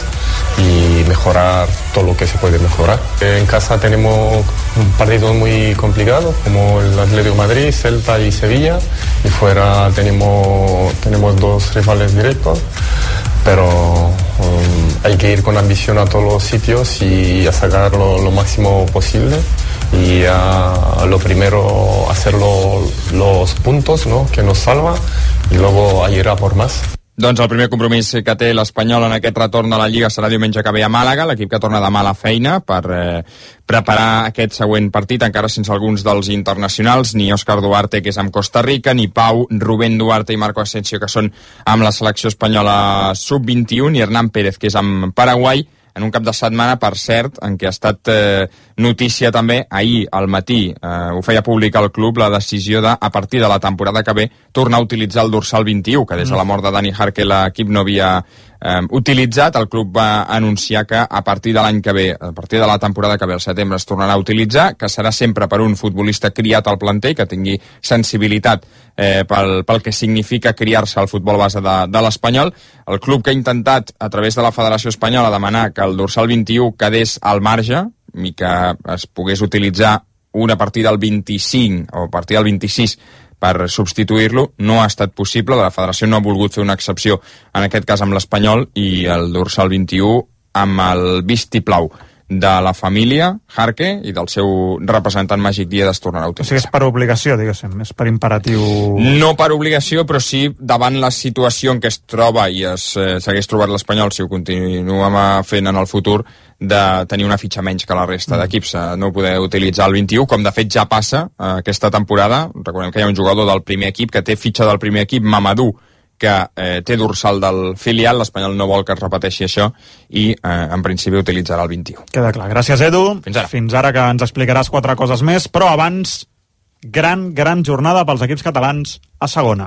y mejorar todo lo que se puede mejorar. En casa tenemos partidos muy complicados como el Atlético de Madrid, Celta y Sevilla, y fuera tenemos, tenemos dos rivales directos, pero um, hay que ir con ambición a todos los sitios y a sacar lo, lo máximo posible y a, lo primero hacer lo, los puntos, ¿no?, que nos salva, y luego a ir a por más. Doncs el primer compromís que té l'Espanyol en aquest retorn a la Lliga serà diumenge que ve a Màlaga, l'equip que torna demà a la feina per eh, preparar aquest següent partit, encara sense alguns dels internacionals, ni Òscar Duarte, que és amb Costa Rica, ni Pau, Rubén Duarte i Marco Asensio, que són amb la selecció espanyola sub vint-i-u, ni Hernán Pérez, que és amb Paraguai, en un cap de setmana, per cert, en què ha estat eh, notícia també ahir al matí, eh, ho feia públic el club, la decisió de, a partir de la temporada que ve, tornar a utilitzar el dorsal vint-i-u, que des de la mort de Dani Jarque l'equip no havia eh, utilitzat. El club va anunciar que a partir de l'any que ve, a partir de la temporada que ve, al setembre, es tornarà a utilitzar, que serà sempre per un futbolista criat al planter, que tingui sensibilitat eh, pel, pel que significa criar-se al futbol base de, de l'Espanyol. El club que ha intentat, a través de la Federació Espanyola, demanar que el dorsal vint-i-u quedés al marge i que es pogués utilitzar una partida al vint-i-cinc o a partir del vint-i-sis per substituir-lo, no ha estat possible. La Federació no ha volgut fer una excepció, en aquest cas amb l'Espanyol, i el dorsal vint-i-u amb el vistiplau de la família Jarque i del seu representant màgic Diedas tornarà a utilitzar. O sigui, és per obligació, diguéssim, és per imperatiu... No per obligació, però sí davant la situació en què es troba i es eh, s'hagués trobat l'Espanyol, si ho continuem fent en el futur, de tenir una fitxa menys que la resta d'equips, no poder utilitzar el vint-i-u, com de fet ja passa eh, aquesta temporada. Recordem que hi ha un jugador del primer equip que té fitxa del primer equip, Mamadou, que eh, té dorsal del filial. L'Espanyol no vol que es repeteixi això i eh, en principi utilitzarà el vint-i-u. Queda clar. Gràcies, Edu. Fins ara. Fins ara, que ens explicaràs quatre coses més, però abans, gran, gran jornada pels equips catalans a segona.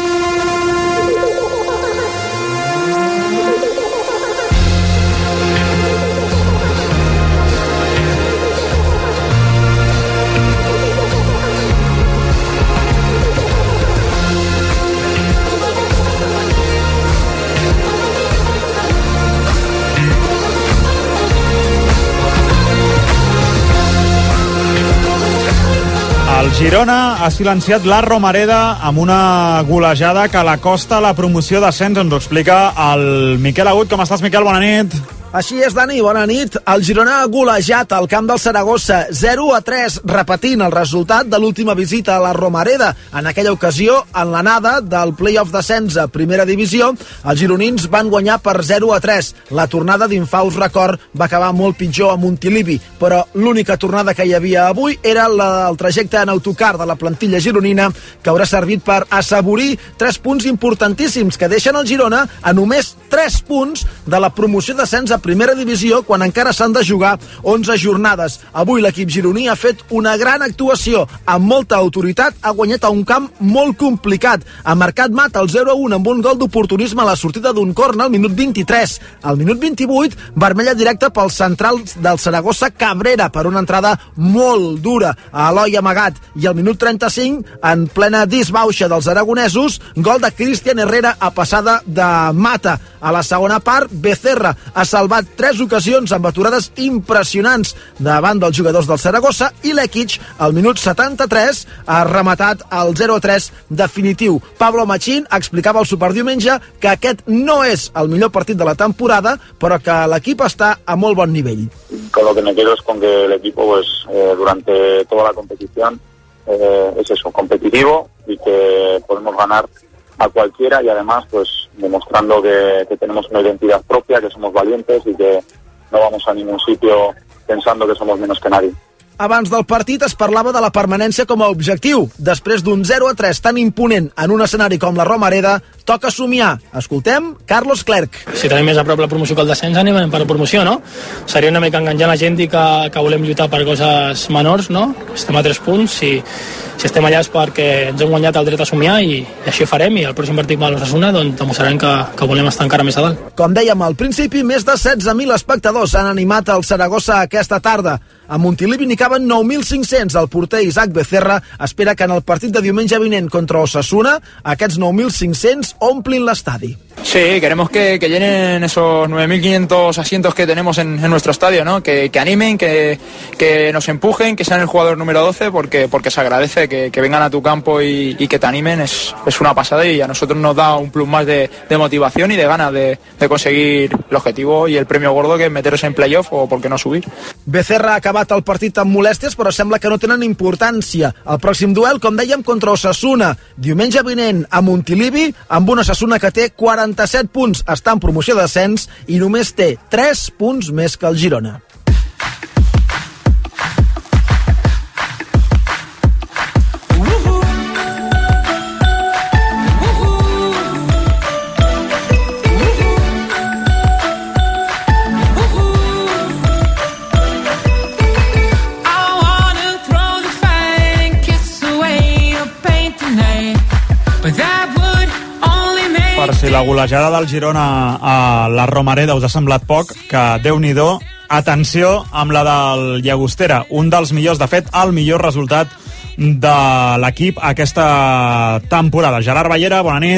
El Girona ha silenciat la Romareda amb una golejada que l'acosta a la promoció d'ascens. Ens ho explica el Miquel Agut. Com estàs, Miquel? Bona nit. Així és, Dani, bona nit. El Girona ha golejat al camp del Saragossa zero a tres, repetint el resultat de l'última visita a la Romareda. En aquella ocasió, en l'anada del play-off d'ascens a primera divisió, els gironins van guanyar per zero a tres. La tornada d'Infaus Record va acabar molt pitjor a Montilivi, però l'única tornada que hi havia avui era la, el trajecte en autocar de la plantilla gironina, que haurà servit per assaborir tres punts importantíssims que deixen el Girona a només tres punts de la promoció d'ascens a primera divisió, quan encara s'han de jugar onze jornades. Avui l'equip gironí ha fet una gran actuació, amb molta autoritat, ha guanyat a un camp molt complicat. Ha marcat mat al zero a un amb un gol d'oportunisme a la sortida d'un corner al minut vint-i-tres. Al minut vint-i-vuit, vermella directa pel central del Saragossa, Cabrera, per una entrada molt dura a Eloi Amagat. I al minut trenta-cinc, en plena disbauxa dels aragonesos, gol de Cristian Herrera a passada de Mata. A la segona part, Becerra ha salvat tres ocasions amb aturades impressionants davant dels jugadors del Saragossa, i l'Equic, al minut setanta-tres, ha rematat el zero a tres definitiu. Pablo Machín explicava al Superdiumenge que aquest no és el millor partit de la temporada, però que l'equip està a molt bon nivell. Con lo que me quedo es con que el equipo, pues, eh, durante toda la competición eh, es eso, competitivo, y que podemos ganar a cualquiera, y además pues demostrando que, que tenemos una identidad propia, que somos valientes y que no vamos a ningún sitio pensando que somos menos que nadie. Abans del partit es parlava de la permanència com a objectiu. Després d'un zero a tres tan imponent en un escenari com la Romareda, toca somiar. Escoltem Carlos Clerc. Si tenim més a prop la promoció que el descens, anem per promoció, no? Seria una mica enganjant la gent i que, que volem lluitar per coses menors, no? Estem a tres punts, i si estem allà és perquè ens hem guanyat el dret a somiar, i, i així ho farem, i el pròxim partit amb l'Osasuna doncs demostrarem que, que volem estar encara més a dalt. Com dèiem al principi, més de setze mil espectadors han animat el Saragossa aquesta tarda. A Montilivi n'hi caben nou mil cinc-cents. El porter Isaac Becerra espera que en el partit de diumenge vinent contra Osasuna aquests nou mil cinc-cents omplin l'estadi. Sí, queremos que, que llenen esos nueve mil quinientos asientos que tenemos en, en nuestro estadio, ¿no? Que, que animen, que, que nos empujen, que sean el jugador número doce, porque, porque se agradece que, que vengan a tu campo y, y que te animen. Es, es una pasada, y a nosotros nos da un plus más de, de motivación y de ganas de, de conseguir el objetivo y el premio gordo, que es meteros en playoff o por qué no subir. Becerra ha acabat el partit amb molèsties, però sembla que no tenen importància. El pròxim duel, com dèiem, contra Osasuna, diumenge vinent a Montilivi, amb una Osasuna que té quaranta-set punts, està en promoció d'ascens i només té tres punts més que el Girona. Per si la golejada del Girona a la Romareda us ha semblat poc, que Déu-n'hi-do, atenció amb la del Llagostera, un dels millors, de fet, el millor resultat de l'equip aquesta temporada. Gerard Ballera, bona nit.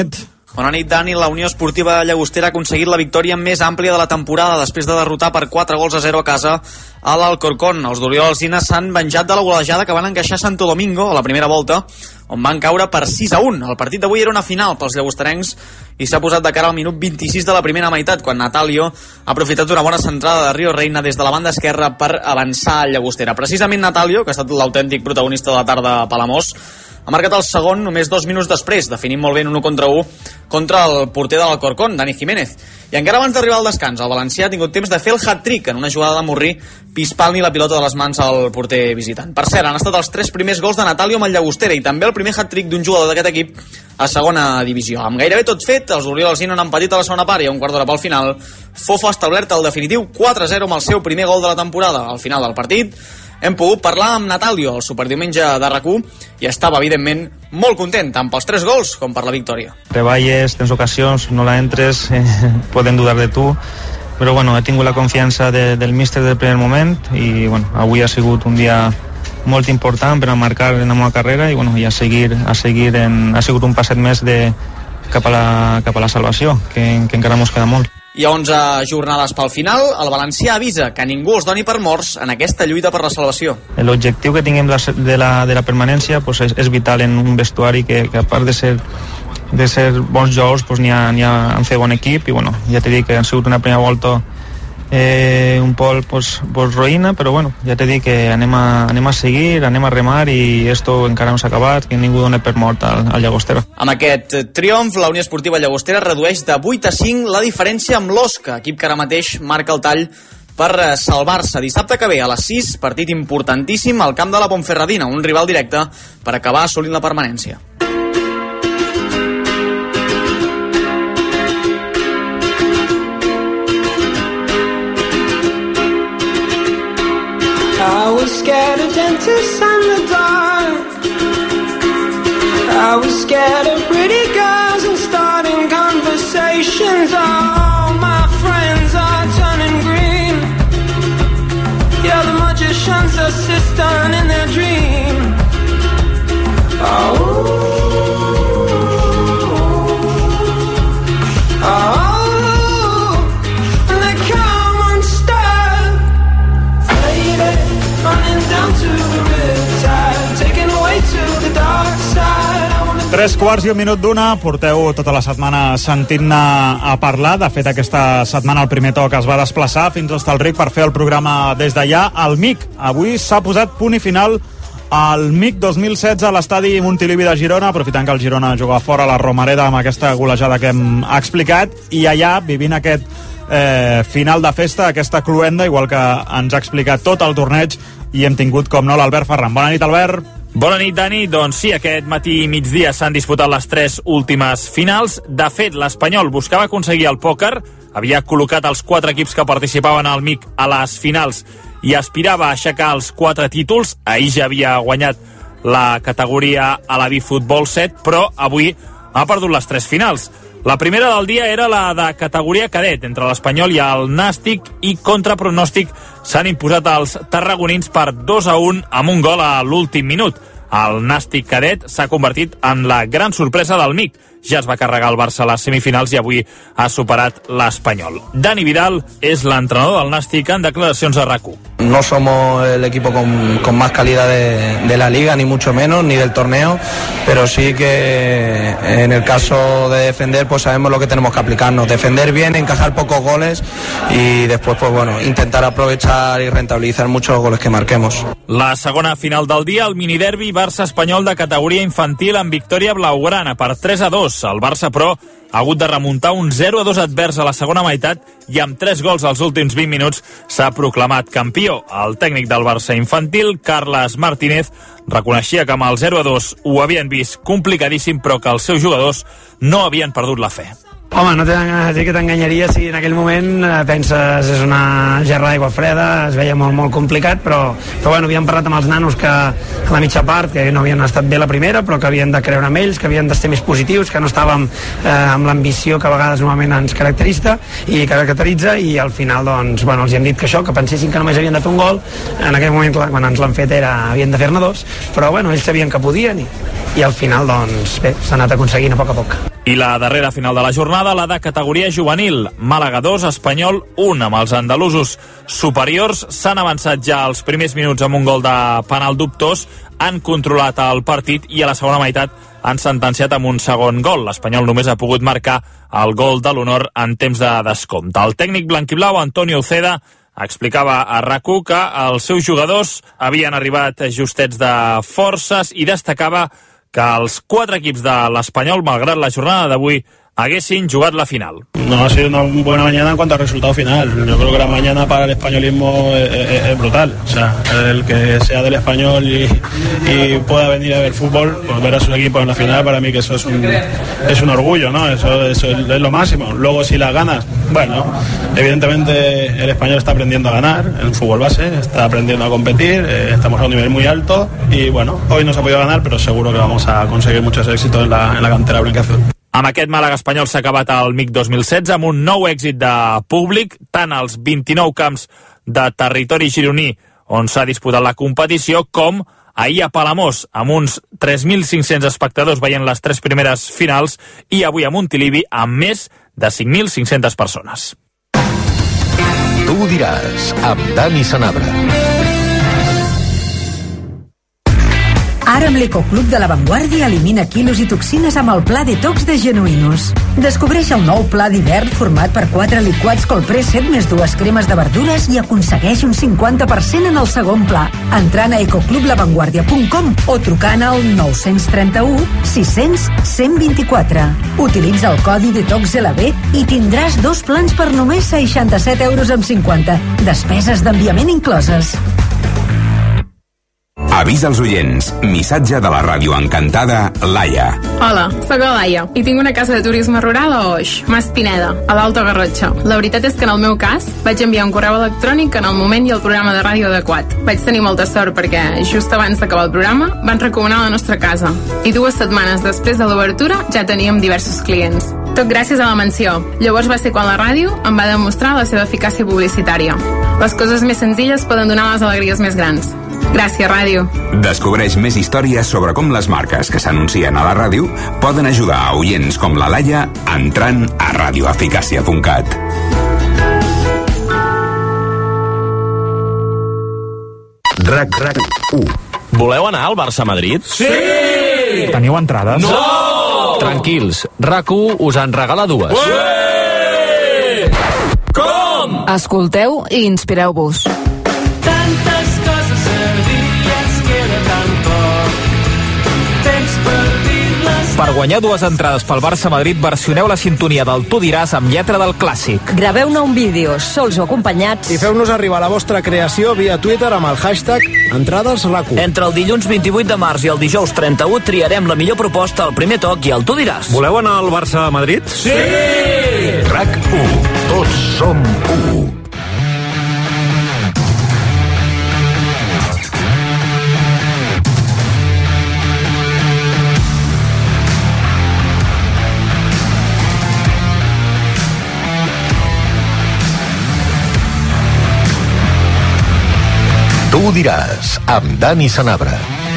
Bona nit, Dani. La Unió Esportiva Llagostera ha aconseguit la victòria més àmplia de la temporada després de derrotar per quatre gols a zero a casa a l'Alcorcón. Els d'Oriol Alsina s'han venjat de la golejada que van encaixar a Santo Domingo a la primera volta, on van caure per sis a un. El partit d'avui era una final pels llagosterencs i s'ha posat de cara al minut vint-i-sis de la primera meitat, quan Natalio ha aprofitat una bona centrada de Río Reina des de la banda esquerra per avançar al Llagostera. Precisament Natalio, que ha estat l'autèntic protagonista de la tarda a Palamós, ha marcat el segon només dos minuts després, definint molt bé en un u contra u contra el porter de l'Alcorcón, Dani Jiménez. I encara abans d'arribar al descans, el valencià ha tingut temps de fer el hat-trick en una jugada de Murri, pispant-li la pilota de les mans al porter visitant. Per cert, han estat els tres primers gols de Natalio amb el Llagostera i també el primer hat-trick d'un jugador d'aquest equip a segona divisió. Amb gairebé tot fet, els d'Oriol Alsina han empatit a la segona part i a un quart d'hora pel final, Fofo ha establert el definitiu quatre a zero amb el seu primer gol de la temporada. Al final del partit hem pogut parlar amb Natalio, el superdiumenge de R A C u, i estava, evidentment, molt content, tant pels tres gols com per la victòria. Treballes, tens ocasions, no la entres, eh, poden dudar de tu, però bueno, he tingut la confiança de, del míster del primer moment i bueno, avui ha sigut un dia molt important per a marcar en la meva carrera i, bueno, i a seguir, a seguir en, ha sigut un passet més de, cap, a la, cap a la salvació, que, que encara mos queda molt. I a onze jornades pel final, el valencià avisa que ningú els doni per morts en aquesta lluita per la salvació. L'objectiu que tinguem de la, de la permanència pues és, és vital en un vestuari que, que a part de ser, de ser bons jugadors pues n'hi ha, n'hi ha en fer bon equip i bueno, ja t'he dit que han sigut una primera volta eh, un poc pues, pues roïna, però bueno, ja t'he dit que anem a, anem a seguir, anem a remar i esto encara no s'ha acabat, que ningú doni per mort al, al Llagostera. Amb aquest triomf, la Unió Esportiva Llagostera redueix de vuit a cinc la diferència amb l'Osca, equip que ara mateix marca el tall per salvar-se. Dissabte que ve a les sis, partit importantíssim al camp de la Ponferradina, un rival directe per acabar assolint la permanència. I was scared of dentists and the dark. I was scared of pretty girls and starting conversations. All my friends are turning green. Yeah, the magician's assistant in their dream. Oh, oh. Tres quarts i un minut d'una, porteu tota la setmana sentint-ne a parlar. De fet, aquesta setmana el primer toc es va desplaçar fins a Hostalric per fer el programa des d'allà. El M I C, avui s'ha posat punt i final al M I C dos mil setze a l'estadi Montilivi de Girona, aprofitant que el Girona juga fora la Romareda amb aquesta golejada que hem explicat, i allà vivint aquest eh, final de festa, aquesta cluenda, igual que ens ha explicat tot el torneig, i hem tingut, com no, l'Albert Ferran. Bona nit, Albert. Bona nit, Dani. Doncs sí, aquest matí i migdia s'han disputat les tres últimes finals. De fet, l'Espanyol buscava aconseguir el pòquer, havia col·locat els quatre equips que participaven al M I C a les finals i aspirava a aixecar els quatre títols. Ahir ja havia guanyat la categoria a la B-Futbol set, però avui ha perdut les tres finals. La primera del dia era la de categoria cadet, entre l'Espanyol i el Nàstic, i contra pronòstic s'han imposat els tarragonins per dos a un amb un gol a l'últim minut. El Nàstic cadet s'ha convertit en la gran sorpresa del M I C. Ja es va carregar el Barça a les semifinals i avui ha superat l'Espanyol. Dani Vidal és l'entrenador del Nàstic en declaracions a R A C u. No somos el equipo con, con más calidad de, de la liga, ni mucho menos, ni del torneo, pero sí que en el caso de defender, pues sabemos lo que tenemos que aplicarnos. Defender bien, encajar pocos goles y después, pues bueno, intentar aprovechar y rentabilizar muchos goles que marquemos. La segona final del dia, el miniderbi Barça-Espanyol de categoria infantil amb victòria blaugrana per tres a dos. El Barça, però, ha hagut de remuntar un zero a dos advers a la segona meitat i amb tres gols als últims vint minuts s'ha proclamat campió. El tècnic del Barça infantil, Carles Martínez, reconeixia que amb el zero a dos ho havien vist complicadíssim, però que els seus jugadors no havien perdut la fe. Home, no t'he de dir que t'enganyaria si en aquell moment eh, penses és una gerra d'aigua freda, es veia molt, molt complicat, però, però bueno, havíem parlat amb els nanos que a la mitja part, que no havien estat bé la primera, però que havien de creure en ells, que havien de ser més positius, que no estàvem eh, amb l'ambició que a vegades normalment ens caracteritza i caracteritza, i al final doncs, bueno, els hi hem dit que això, que pensessin que només havien de fer un gol. En aquell moment, clar, quan ens l'han fet era, havien de fer-ne dos, però bueno, ells sabien que podien i, i al final doncs bé, s'ha anat aconseguint a poc a poc. I la darrera final de la jornada, la de categoria juvenil. Màlaga dos, Espanyol un, amb els andalusos superiors. S'han avançat ja els primers minuts amb un gol de penal dubtós, han controlat el partit i a la segona meitat han sentenciat amb un segon gol. L'Espanyol només ha pogut marcar el gol de l'honor en temps de descompte. El tècnic blanquiblau, Antonio Uceda, explicava a RAC u que els seus jugadors havien arribat justets de forces i destacava que els quatre equips de l'Espanyol, malgrat la jornada d'avui, haguessin jugat la final. No ha sido una buena mañana en cuanto al resultado final. Yo creo que la mañana para el españolismo es, es, es brutal. O sea, el que sea del Español y, y pueda venir a ver fútbol, pues ver a sus equipos en la final, para mí que eso es un, es un orgullo, ¿no? Eso, eso es, es lo máximo. Luego si las ganas, bueno, evidentemente el Español está aprendiendo a ganar en fútbol base, está aprendiendo a competir, eh, estamos a un nivel muy alto y bueno, hoy no se ha podido ganar, pero seguro que vamos a conseguir muchos éxitos en la, en la cantera blanquiazul. Amb aquest Màlaga Espanyol s'ha acabat el M I C dos mil setze amb un nou èxit de públic, tant als vint-i-nou camps de territori gironí on s'ha disputat la competició, com ahir a Palamós, amb uns tres mil cinc-cents espectadors veient les tres primeres finals, i avui a Montilivi amb més de cinc mil cinc-centes persones. Tu ho diràs, amb Dani Sanabra. Ara amb l'Ecoclub de La Vanguardia elimina quilos i toxines amb el pla detox de Genuïnos. Descobreix el nou pla d'hivern format per quatre liquats Colpress set més dues cremes de verdures i aconsegueix un cinquanta per cent en el segon pla. Entrant a ecoclub la vanguardia punt com o trucant al nou tres u, sis cents, cent vint-i-quatre. Utilitza el codi detox L B i tindràs dos plans per només seixanta-set euros amb cinquanta. Despeses d'enviament incloses. Avís als oients. Missatge de la ràdio encantada, Laia. Hola, sóc la Laia i tinc una casa de turisme rural a Oix, Mas Pineda, a l'Alta Garrotxa. La veritat és que en el meu cas vaig enviar un correu electrònic en el moment i el programa de ràdio adequat. Vaig tenir molta sort perquè just abans d'acabar el programa van recomanar la nostra casa i dues setmanes després de l'obertura ja teníem diversos clients. Tot gràcies a la menció. Llavors va ser quan la ràdio em va demostrar la seva eficàcia publicitària. Les coses més senzilles poden donar les alegries més grans. Gràcies, ràdio. Descobreix més històries sobre com les marques que s'anuncien a la ràdio poden ajudar a oients com la Laia entrant a radioeficàcia punt cat. RAC RAC u. Voleu anar al Barça-Madrid? Sí! Teniu entrades? No! Tranquils, RAC u us en regala dues. Ué! Com? Escolteu i inspireu-vos. Tantes coses sabies que era tan poc temps per dir-les. Per guanyar dues entrades pel Barça-Madrid, versioneu la sintonia del Tu diràs amb lletra del clàssic. Graveu-ne un vídeo, sols o acompanyats. I feu-nos arribar la vostra creació via Twitter amb el hashtag Entrades RAC u. Entre el dilluns vint-i-vuit de març i el dijous trenta-u triarem la millor proposta, el primer toc i el Tu diràs. Voleu anar al Barça-Madrid? Sí! RAC u. Tots som u. Tu ho diràs, amb Dani Sanabra.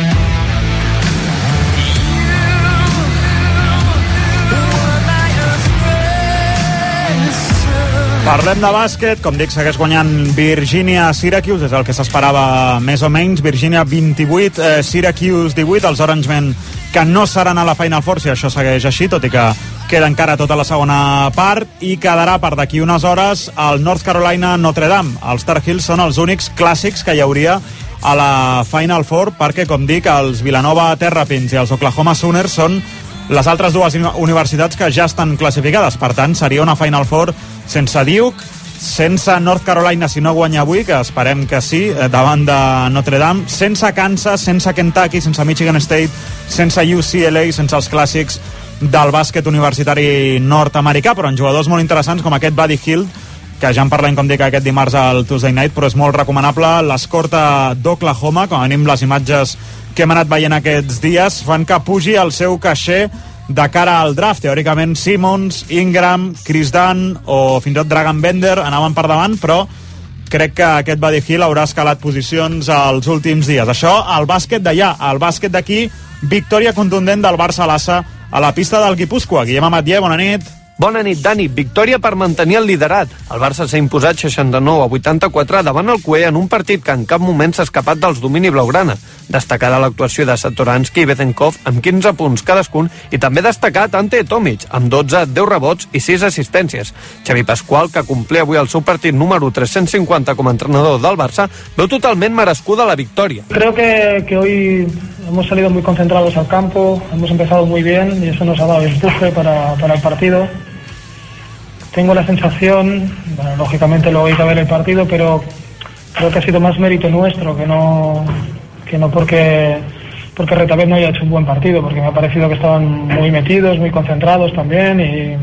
Parlem de bàsquet, com dic, segueix guanyant Virginia Syracuse, és el que s'esperava més o menys. Virginia vint-i-vuit, eh, Syracuse divuit, els Orangemen que no seran a la Final Four si això segueix així, tot i que queda encara tota la segona part, i quedarà per d'aquí unes hores el North Carolina Notre Dame. Els Tar Heels són els únics clàssics que hi hauria a la Final Four, perquè, com dic, els Villanova Terrapins i els Oklahoma Sooners són les altres dues universitats que ja estan classificades. Per tant, seria una Final Four sense Duke, sense North Carolina si no guanya avui, que esperem que sí, davant de Notre Dame, sense Kansas, sense Kentucky, sense Michigan State, sense U C L A, sense els clàssics del bàsquet universitari nord-americà, però en jugadors molt interessants com aquest Buddy Hield, que ja en parlem, com dic, aquest dimarts al Tuesday Night, però és molt recomanable. L'escorta d'Oklahoma, com a mínim les imatges que hem anat veient aquests dies, fan que pugi el seu caixer de cara al draft. Teòricament Simmons, Ingram, Chris Dunn o fins i tot Dragan Bender anaven per davant, però crec que aquest Buddy Hield haurà escalat posicions als últims dies. Això al bàsquet d'allà. Al bàsquet d'aquí, victòria contundent del Barça Lassa a la pista del Guipúscoa. Guillem Amatller, bona nit. Bona nit, Dani. Victòria per mantenir el liderat. El Barça s'ha imposat seixanta-nou a vuitanta-quatre davant el Cué en un partit que en cap moment s'ha escapat dels domini blaugrana. Destacarà l'actuació de Satoransky i Bezenkov amb quinze punts cadascun i també destacat Ante Tomic amb dotze, deu rebots i sis assistències. Xavi Pascual, que complé avui el seu partit número tres-cents cinquanta com a entrenador del Barça, veu totalment merescuda la victòria. Creo que, que hoy hemos salido muy concentrados al campo, hemos empezado muy bien y eso nos ha dado empuje para, para el partido. Tengo la sensación, bueno, lógicamente luego hay que ver el partido, pero creo que ha sido más mérito nuestro que no, que no porque, porque Retabet no haya hecho un buen partido, porque me ha parecido que estaban muy metidos, muy concentrados también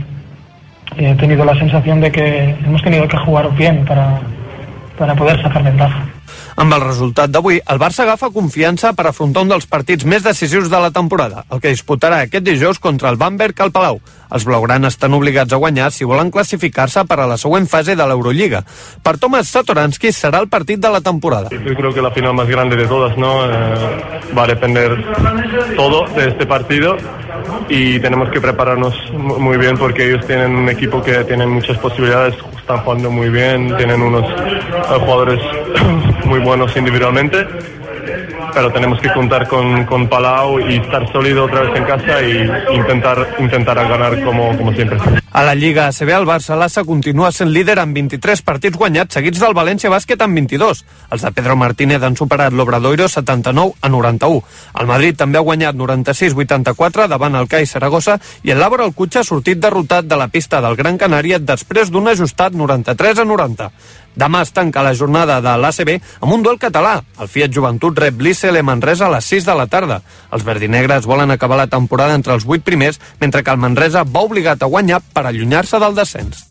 y, y he tenido la sensación de que hemos tenido que jugar bien para, para poder sacar ventaja. Amb el resultat d'avui, el Barça agafa confiança per afrontar un dels partits més decisius de la temporada, el que disputarà aquest dijous contra el Bamberg al Palau. Els blaugranes estan obligats a guanyar si volen classificar-se per a la següent fase de l'Eurolliga. Per Tomas Satoransky serà el partit de la temporada. Yo creo que la final más grande de todas, ¿no? Eh, va a depender todo de este partido y tenemos que prepararnos muy bien porque ellos tienen un equipo que tienen muchas posibilidades, están jugando muy bien, tienen unos uh, jugadores muy buenos individualmente, pero tenemos que contar con, con Palau y estar sólido otra vez en casa y intentar, intentar ganar como, como siempre. A la Lliga A C B, el Barça Lassa continua sent líder amb vint-i-tres partits guanyats, seguits del València Bàsquet amb vint-i-dos. Els de Pedro Martínez han superat l'Obradoiro setanta-nou a noranta-u. El Madrid també ha guanyat noranta-sis a vuitanta-quatre davant el C A I Saragossa i el Laboral Alcutxa ha sortit derrotat de la pista del Gran Canària després d'un ajustat noranta-tres a noranta. Demà es tanca la jornada de l'A C B amb un duel català. El Fiat Joventut rep l'I C L Manresa a les sis de la tarda. Els verdinegres volen acabar la temporada entre els vuit primers, mentre que el Manresa va obligat a guanyar per allunyar-se del descens.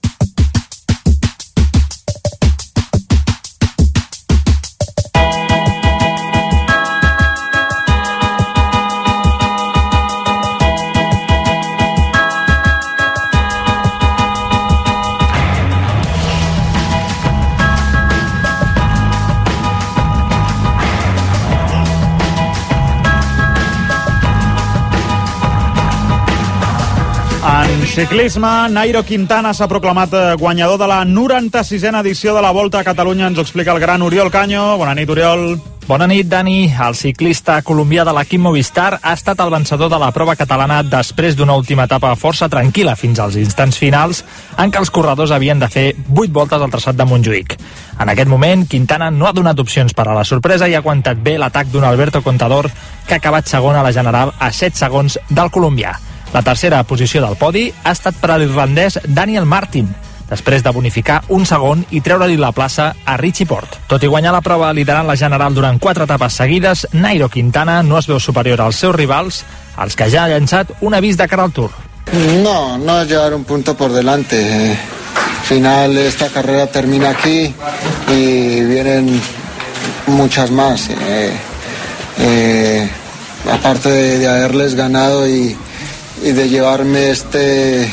En ciclisme, Nairo Quintana s'ha proclamat guanyador de la noranta-sisena edició de la Volta a Catalunya. Ens ho explica el gran Oriol Canyo. Bona nit, Oriol. Bona nit, Dani. El ciclista colombià de l'equip Movistar ha estat el vencedor de la prova catalana després d'una última etapa força tranquil·la fins als instants finals en què els corredors havien de fer vuit voltes al traçat de Montjuïc. En aquest moment, Quintana no ha donat opcions per a la sorpresa i ha aguantat bé l'atac d'un Alberto Contador que ha acabat segon a la general a set segons del colombià. La tercera posició del podi ha estat per a l'irlandès Daniel Martin, després de bonificar un segon i treure-li la plaça a Richie Porte. Tot i guanyar la prova liderant la general durant quatre etapes seguides, Nairo Quintana no es veu superior als seus rivals, als que ja ha llançat un avís de cara al Tour. No, no llevar un punto por delante. Eh, al final esta carrera termina aquí y vienen muchas más. Eh, eh, aparte de, de haberles ganado y y de llevarme este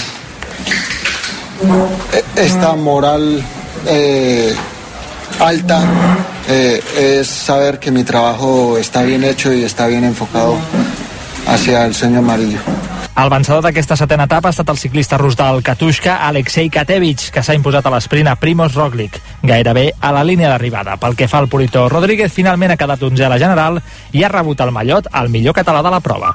esta moral eh, alta eh, es saber que mi trabajo está bien hecho y está bien enfocado hacia el sueño amarillo. El vencedor d'aquesta setena etapa ha estat el ciclista rus del Katushka, Alexei Katevich, que s'ha imposat a l'esprint a Primoz Roglic, gairebé a la línia d'arribada. Pel que fa al Purito Rodríguez, finalment ha quedat onzè a la general i ha rebut el mallot al millor català de la prova.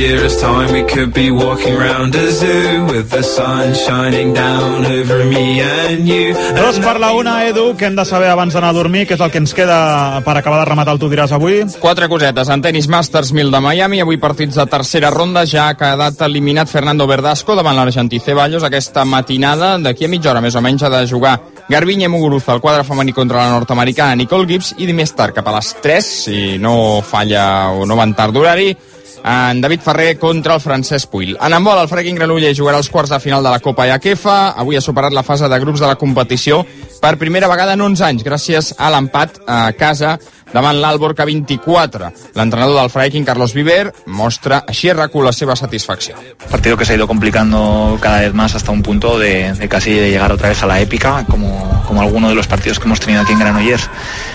year is time, we could be walking round a zoo with the sun shining down over me and you. Dos per la una, Edu, que hem de saber abans d'anar a dormir, que és el que ens queda per acabar de rematar el Tu diràs avui. Quatre cosetes. En tenis Masters mil de Miami, avui partits de tercera ronda, ja ha quedat eliminat Fernando Verdasco davant l'argentí Ceballos. Aquesta matinada, d'aquí a mitja hora més o menys, ha de jugar Garbiñe Muguruza, el quadre femení contra la nord-americana Nicole Gibbs, i més tard, cap a les tres, si no falla o no van tard d'horari, en David Ferrer contra el Francesc Puig. En handbol, el Freaking Granollers jugarà els quarts de final de la Copa Iaquefa. Avui ha superat la fase de grups de la competició per primera vegada en onze anys, gràcies a l'empat a casa davant l'Alborca vint-i-quatre. L'entrenador del Freaking, Carlos Viver, mostra així a R A C U la seva satisfacció. Partido que se ha ido complicando cada vez más hasta un punto de, de casi de llegar otra vez a la épica, como, como alguno de los partidos que hemos tenido aquí en Granollers.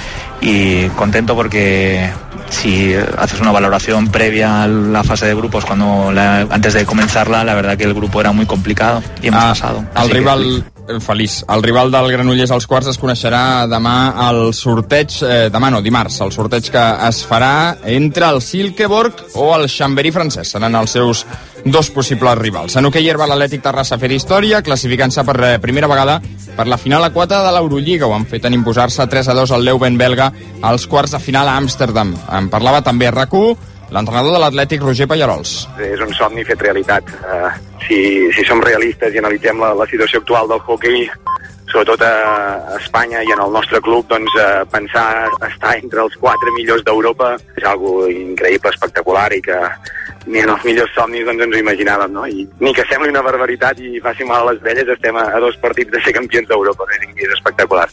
Y contento porque si haces una valoración previa a la fase de grupos, cuando la, antes de comenzarla, la verdad que el grupo era muy complicado y hemos ah, pasado. El rival, feliç, el rival del Granollers als quarts es coneixerà demà al sorteig, eh, demà no, dimarts, el sorteig que es farà entre el Silkeborg o el Chambéry francès. Seran els seus dos possibles rivals. En hoquei herba, l'Atlètic Terrassa fer història, classificant-se per primera vegada per la final a quatre de l'Eurolliga. Ho han fet en imposar-se tres a dos al Leuven belga als quarts de final a Amsterdam. En parlava també a R A C U l'entrenador de l'Atlètic, Roger Pallarols. És un somni fet realitat. Uh, si, si som realistes i analitzem la, la situació actual del hoquei, sobretot a Espanya i en el nostre club, doncs uh, pensar estar entre els quatre millors d'Europa és algo increïble, espectacular, i que ni en els millors somnis doncs, ens ho imaginàvem, no? I ni que sembli una barbaritat i faci mal a les velles, estem a, a dos partits de ser campions d'Europa. És espectacular.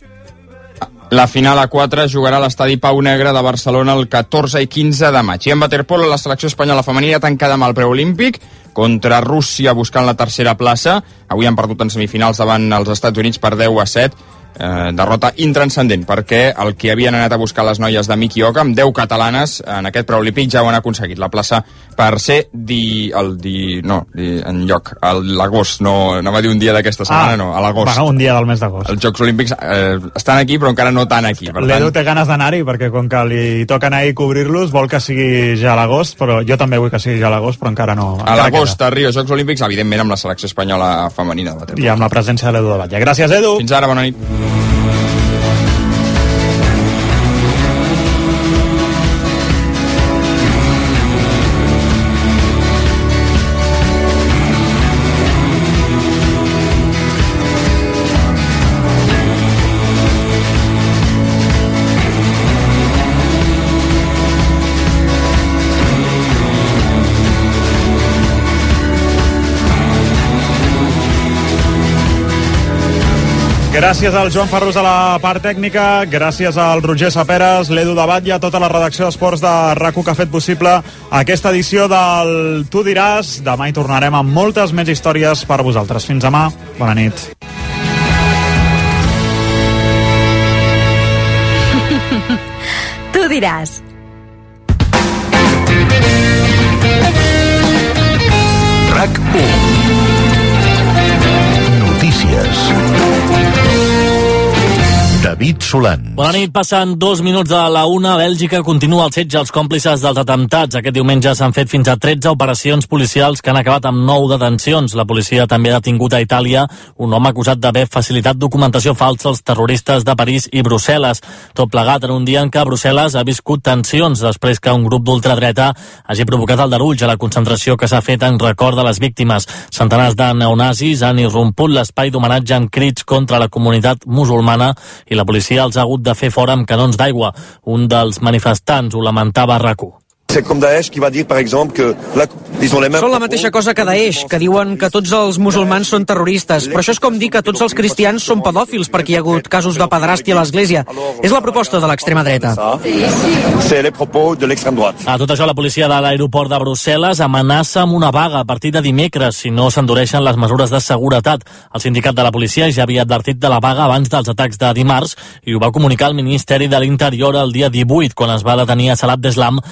La final a quatre jugarà a l'estadi Pau Negre de Barcelona el catorze i quinze de maig. I en waterpolo, la selecció espanyola femenina tancada amb el preolímpic contra Rússia buscant la tercera plaça. Avui han perdut en semifinals davant els Estats Units per deu a set. Eh, derrota intranscendent, perquè el que havien anat a buscar les noies de Miki Oka, amb deu catalanes en aquest preolímpic, ja ho han aconseguit. La plaça per ser di, el di, no, di, en lloc, l'agost, no, no va dir un dia d'aquesta setmana, ah, no, a l'agost. Va, un dia del mes d'agost. Els Jocs Olímpics eh, estan aquí, però encara no tan aquí. L'Edu té ganes d'anar-hi, perquè com que li toca anar i cobrir-los, vol que sigui ja a l'agost, però jo també vull que sigui ja a l'agost, però encara no. A l'agost, a Rio, Jocs Olímpics, evidentment amb la selecció espanyola femenina. I amb la presència de l'Edu de Batlle. Gràcies, Edu. Fins ara, bona nit. Gràcies al Joan Ferrus a la part tècnica, gràcies al Roger Saperes, l'Edu de Batlle, a tota la redacció d'esports de R A C U que ha fet possible aquesta edició del Tu diràs. Demà hi tornarem amb moltes més històries per vosaltres. Fins demà, bona nit. Tu diràs. R A C u. Notícies. David Solan. Bona nit, passen dos minuts de la una. Bèlgica continua el setge als còmplices dels atemptats. Aquest diumenge s'han fet fins a tretze operacions policials que han acabat amb nou detencions. La policia també ha detingut a Itàlia un home acusat d'haver facilitat documentació falsa als terroristes de París i Brussel·les. Tot plegat en un dia en què Brussel·les ha viscut tensions després que un grup d'ultradreta hagi provocat aldarulls a la concentració que s'ha fet en record de les víctimes. Centenars de neonazis han irromput l'espai d'homenatge amb crits contra la comunitat musulmana i la policia els ha hagut de fer fora amb canons d'aigua. Un dels manifestants ho lamentava a R A C U. C'est comme Daesh qui va dire, par exemple, que la, ils ont les mêmes... Són la mateixa cosa que Daesh, que diuen que tots els musulmans són terroristes, però això és com dir que tots els cristians són pedòfils perquè hi ha hagut casos de pederàstia a l'Església. És la proposta de l'extrema dreta. C'est les propos de l'extrême droite. A tot això, la policia de l'aeroport de Brussel·les amenaça amb una vaga a partir de dimecres si no s'endureixen les mesures de seguretat. El sindicat de la policia ja havia advertit de la vaga abans dels atacs de dimarts i ho va comunicar el Ministeri de l'Interior el dia divuit, quan es va detenir a Salat d'Islam, el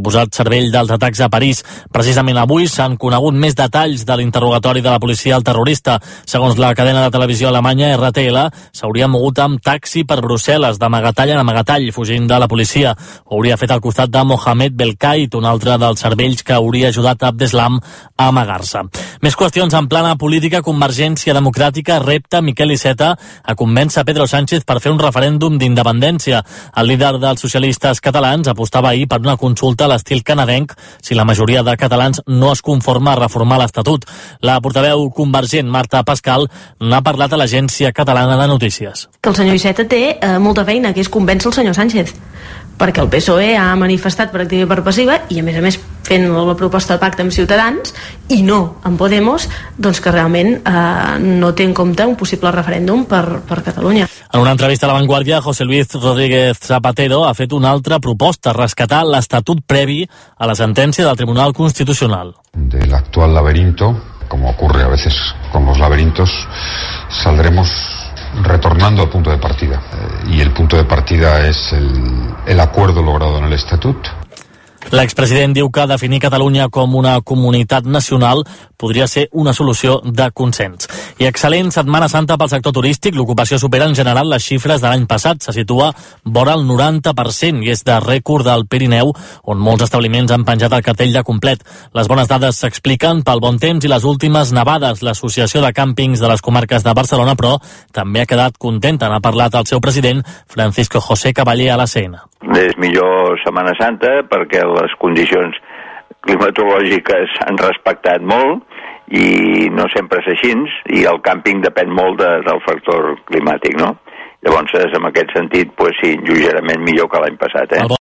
suposat cervell dels atacs a París. Precisament avui s'han conegut més detalls de l'interrogatori de la policia al terrorista. Segons la cadena de televisió alemanya R T L, s'hauria mogut amb taxi per Brussel·les, d'amagatall en amagatall, fugint de la policia. Ho hauria fet al costat de Mohamed Belkait, un altre dels cervells que hauria ajudat Abdeslam a amagar-se. Més qüestions en plana política. Convergència Democràtica repta Miquel Iceta a convèncer Pedro Sánchez per fer un referèndum d'independència. El líder dels socialistes catalans apostava ahir per una consulta a l'estil canadenc si la majoria de catalans no es conforma a reformar l'Estatut. La portaveu convergent Marta Pascal n'ha parlat a l'Agència Catalana de Notícies. Que el senyor Iceta té eh, molta feina, que és convèncer el senyor Sánchez, perquè el P S O E ha manifestat per activa i per passiva, i a més a més fent la proposta de pacte amb Ciutadans i no amb Podemos, doncs que realment eh, no té en compte un possible referèndum per, per Catalunya. En una entrevista a La Vanguardia, José Luis Rodríguez Zapatero ha fet una altra proposta, rescatar l'estatut previ a la sentència del Tribunal Constitucional. Del actual laberinto, como ocurre a veces con los laberintos, saldremos retornando al punto de partida. Eh, y el punto de partida es el, el acuerdo logrado en el Estatuto. L'expresident diu que definir Catalunya com una comunitat nacional podria ser una solució de consens. I excel·lent Setmana Santa pel sector turístic. L'ocupació supera en general les xifres de l'any passat. Se situa vora el noranta per cent i és de rècord del Pirineu, on molts establiments han penjat el cartell de complet. Les bones dades s'expliquen pel bon temps i les últimes nevades. L'Associació de Càmpings de les Comarques de Barcelona, però, també ha quedat contenta. N'ha parlat el seu president, Francisco José Cavaller, a la C N. És millor Setmana Santa perquè les condicions climatològiques han respectat molt i no sempre és així, i el càmping depèn molt de, del factor climàtic, no? Llavors, en aquest sentit, pues, sí, lleugerament millor que l'any passat, eh?